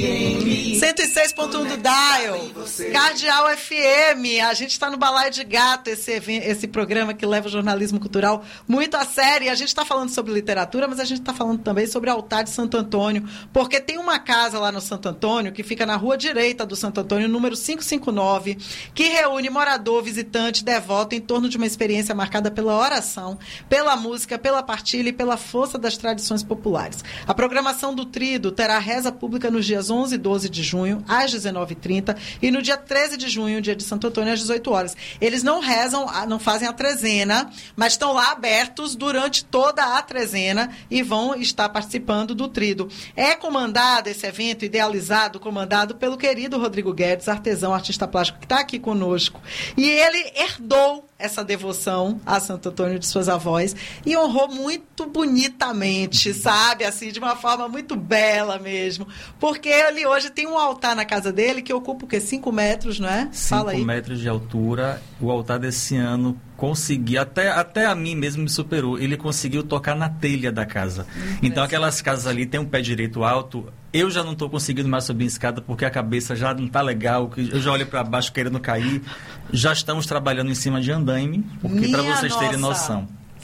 FM 106.1 do Dial. Cardeal FM. A gente tá no Balaio de Gato, esse programa que leva o jornalismo cultural muito a sério. E a gente tá falando sobre literatura, mas a gente tá falando também sobre o altar de Santo Antônio, porque tem uma casa lá no Santo Antônio, que fica na rua direita do Santo Antônio, número 559, que reúne morador, visitante, devoto em torno de uma experiência marcada pela oração, pela música, pela partilha e pela força das tradições populares. A programação do Tríduo terá reza pública nos dias 11 e 12 de junho, às 19h30, e no dia 13 de junho, dia de Santo Antônio, às 18 horas. Eles não rezam, não fazem a trezena, mas estão lá abertos durante toda a trezena e vão estar participando do Tríduo. É comandado esse evento, idealizado, comandado pelo querido Rodrigo Guedes, artesão, artista plástico, que está aqui conosco. E ele herdou essa devoção a Santo Antônio de suas avós e honrou muito bonitamente, sabe? Assim, de uma forma muito bela mesmo. Porque ele hoje tem um altar na casa dele que ocupa o quê? 5 metros, não é? 5 metros de altura. O altar desse ano conseguiu, até a mim mesmo me superou. Ele conseguiu tocar na telha da casa. Então, aquelas casas ali tem um pé direito alto. Eu já não estou conseguindo mais subir a escada porque a cabeça já não está legal. Eu já olho para baixo querendo cair. Já estamos trabalhando em cima de andaime, porque para vocês terem noção.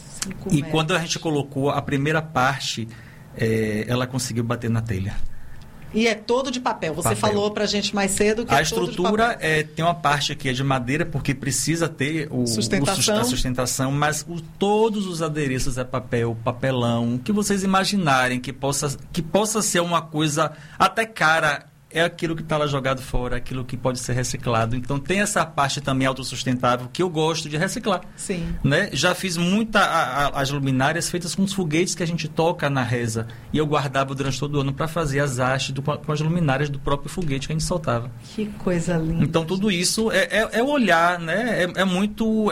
E quando a gente colocou a primeira parte, ela conseguiu bater na telha. E é todo de papel. Você falou pra gente mais cedo que a estrutura tem uma parte aqui de madeira, porque precisa ter a sustentação, mas todos os adereços é papel, papelão, que vocês imaginarem que possa ser uma coisa até cara. É aquilo que está lá jogado fora, aquilo que pode ser reciclado. Então, tem essa parte também autossustentável que eu gosto de reciclar. Sim. Né? Já fiz as luminárias feitas com os foguetes que a gente toca na reza. E eu guardava durante todo o ano para fazer as hastes com as luminárias do próprio foguete que a gente soltava. Que coisa linda. Então, tudo isso é olhar, né? É muito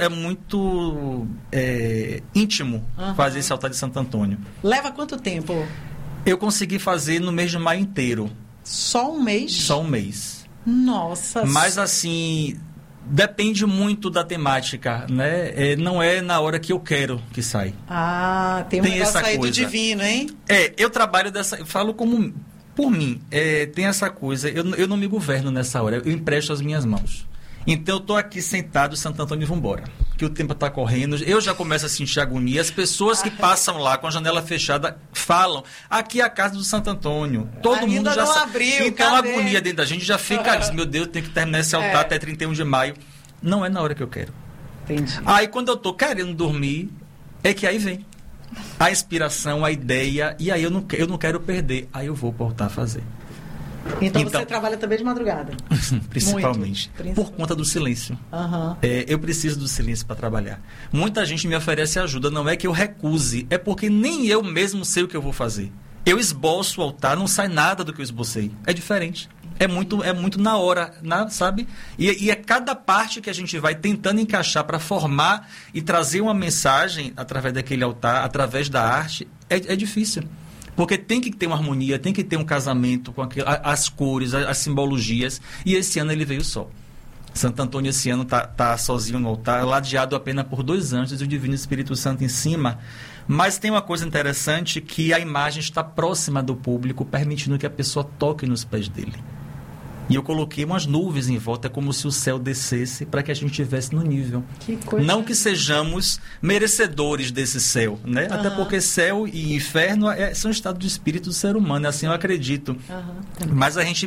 íntimo fazer esse altar de Santo Antônio. Leva quanto tempo? Eu consegui fazer no mês de maio inteiro. Só um mês? Só um mês. Nossa. Mas assim, depende muito da temática, né? Não é na hora que eu quero que sai. Tem um negócio aí do divino, hein? Eu trabalho eu falo como por mim. Tem essa coisa, eu não me governo nessa hora, eu empresto as minhas mãos. Então eu estou aqui sentado, Santo Antônio, vamos embora. Que o tempo está correndo, eu já começo a sentir agonia. As pessoas que passam lá com a janela fechada falam, aqui é a casa do Santo Antônio. Todo mundo já não abriu, então a agonia dentro da gente já fica, meu Deus, tem que terminar esse altar até 31 de maio. Não é na hora que eu quero. Entendi. Aí quando eu estou querendo dormir, é que aí vem a inspiração, a ideia, e aí eu não quero perder. Aí eu vou voltar a fazer. Então você trabalha também de madrugada? Principalmente. Por conta do silêncio. Eu preciso do silêncio para trabalhar. Muita gente me oferece ajuda, não é que eu recuse, é porque nem eu mesmo sei o que eu vou fazer. Eu esboço o altar, não sai nada do que eu esbocei. É diferente. É muito na hora, sabe? E é cada parte que a gente vai tentando encaixar para formar e trazer uma mensagem através daquele altar, através da arte, é difícil. Porque tem que ter uma harmonia, tem que ter um casamento com as cores, as simbologias. E esse ano ele veio só. Santo Antônio esse ano tá sozinho no altar, ladeado apenas por 2 anjos e o Divino Espírito Santo em cima. Mas tem uma coisa interessante, que a imagem está próxima do público, permitindo que a pessoa toque nos pés dele. E eu coloquei umas nuvens em volta, como se o céu descesse para que a gente estivesse no nível. Que coisa. Não que sejamos merecedores desse céu, né? Até porque céu e inferno são estado de espírito do ser humano, assim eu acredito. Mas a gente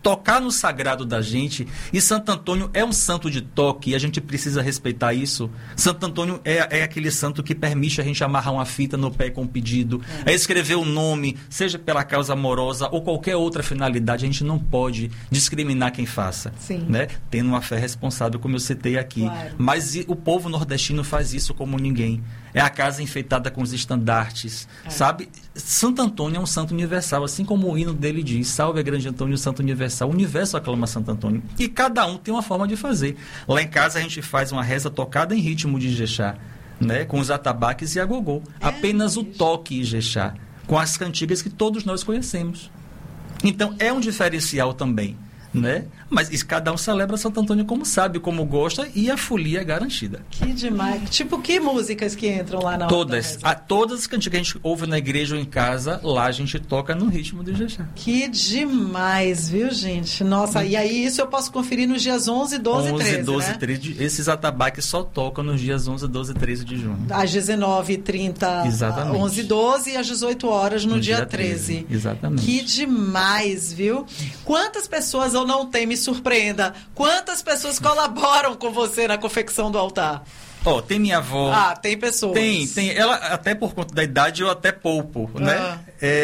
tocar no sagrado da gente, e Santo Antônio é um santo de toque, e a gente precisa respeitar isso. Santo Antônio é aquele santo que permite a gente amarrar uma fita no pé com um pedido, é escrever o nome, seja pela causa amorosa ou qualquer outra finalidade. A gente não pode discriminar quem faça, né? Tendo uma fé responsável, como eu citei aqui. Claro. Mas o povo nordestino faz isso como ninguém. É a casa enfeitada com os estandartes, sabe? Santo Antônio é um santo universal, assim como o hino dele diz: salve a grande Antônio, santo universal. O universo aclama Santo Antônio. E cada um tem uma forma de fazer. Lá em casa a gente faz uma reza tocada em ritmo de Ijexá, né? Com os atabaques e agogô. Apenas o toque Ijexá, com as cantigas que todos nós conhecemos. Então é um diferencial também, né? Mas cada um celebra Santo Antônio como sabe, como gosta, e a folia é garantida. Que demais. Tipo, que músicas que entram lá na Todas. Todas as cantigas que a gente ouve na igreja ou em casa, lá a gente toca no ritmo do Ijexá. Que demais, viu, gente? Nossa, e aí isso eu posso conferir nos dias 11, 12 e 13, 12 né? 13. Esses atabaques só tocam nos dias 11, 12 e 13 de junho. Às 19h30, exatamente. 11 e 12, e às 18 horas no dia 13. Exatamente. Que demais, viu? Quantas pessoas eu não tenho, me surpreenda, quantas pessoas colaboram com você na confecção do altar? Tem minha avó. Tem pessoas. Tem. Ela, até por conta da idade, eu até poupo, né?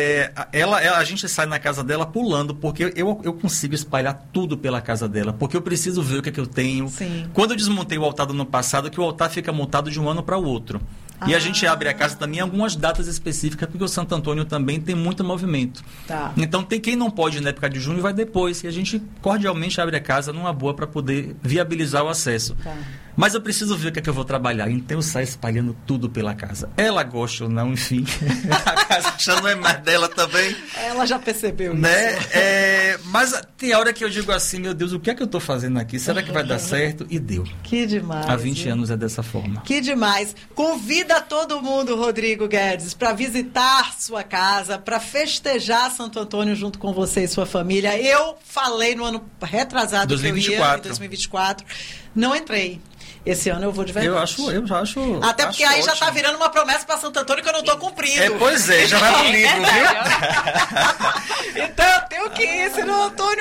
A gente sai na casa dela pulando, porque eu consigo espalhar tudo pela casa dela, porque eu preciso ver o que é que eu tenho. Sim. Quando eu desmontei o altar do ano passado, que o altar fica montado de um ano para o outro. E a gente abre a casa também em algumas datas específicas, porque o Santo Antônio também tem muito movimento. Então, tem quem não pode ir na época de junho, vai depois. E a gente cordialmente abre a casa numa boa para poder viabilizar o acesso. Mas eu preciso ver o que é que eu vou trabalhar. Então, eu saio espalhando tudo pela casa. Ela gosta ou não, enfim. A casa já não é mais dela também. Ela já percebeu né? Isso. Mas tem hora que eu digo assim: meu Deus, o que é que eu estou fazendo aqui? Será que vai dar certo? E deu. Que demais. Há 20 anos é dessa forma. Que demais. Convida todo mundo, Rodrigo Guedes, para visitar sua casa, para festejar Santo Antônio junto com você e sua família. Eu falei no ano retrasado 2024. que eu ia, em 2024. Não entrei. Esse ano eu vou de verdade. Eu já acho. Até porque aí já tá virando uma promessa para Santo Antônio que eu não tô cumprindo. Pois é, já vai no livro, viu? Então eu tenho que ir, senão Antônio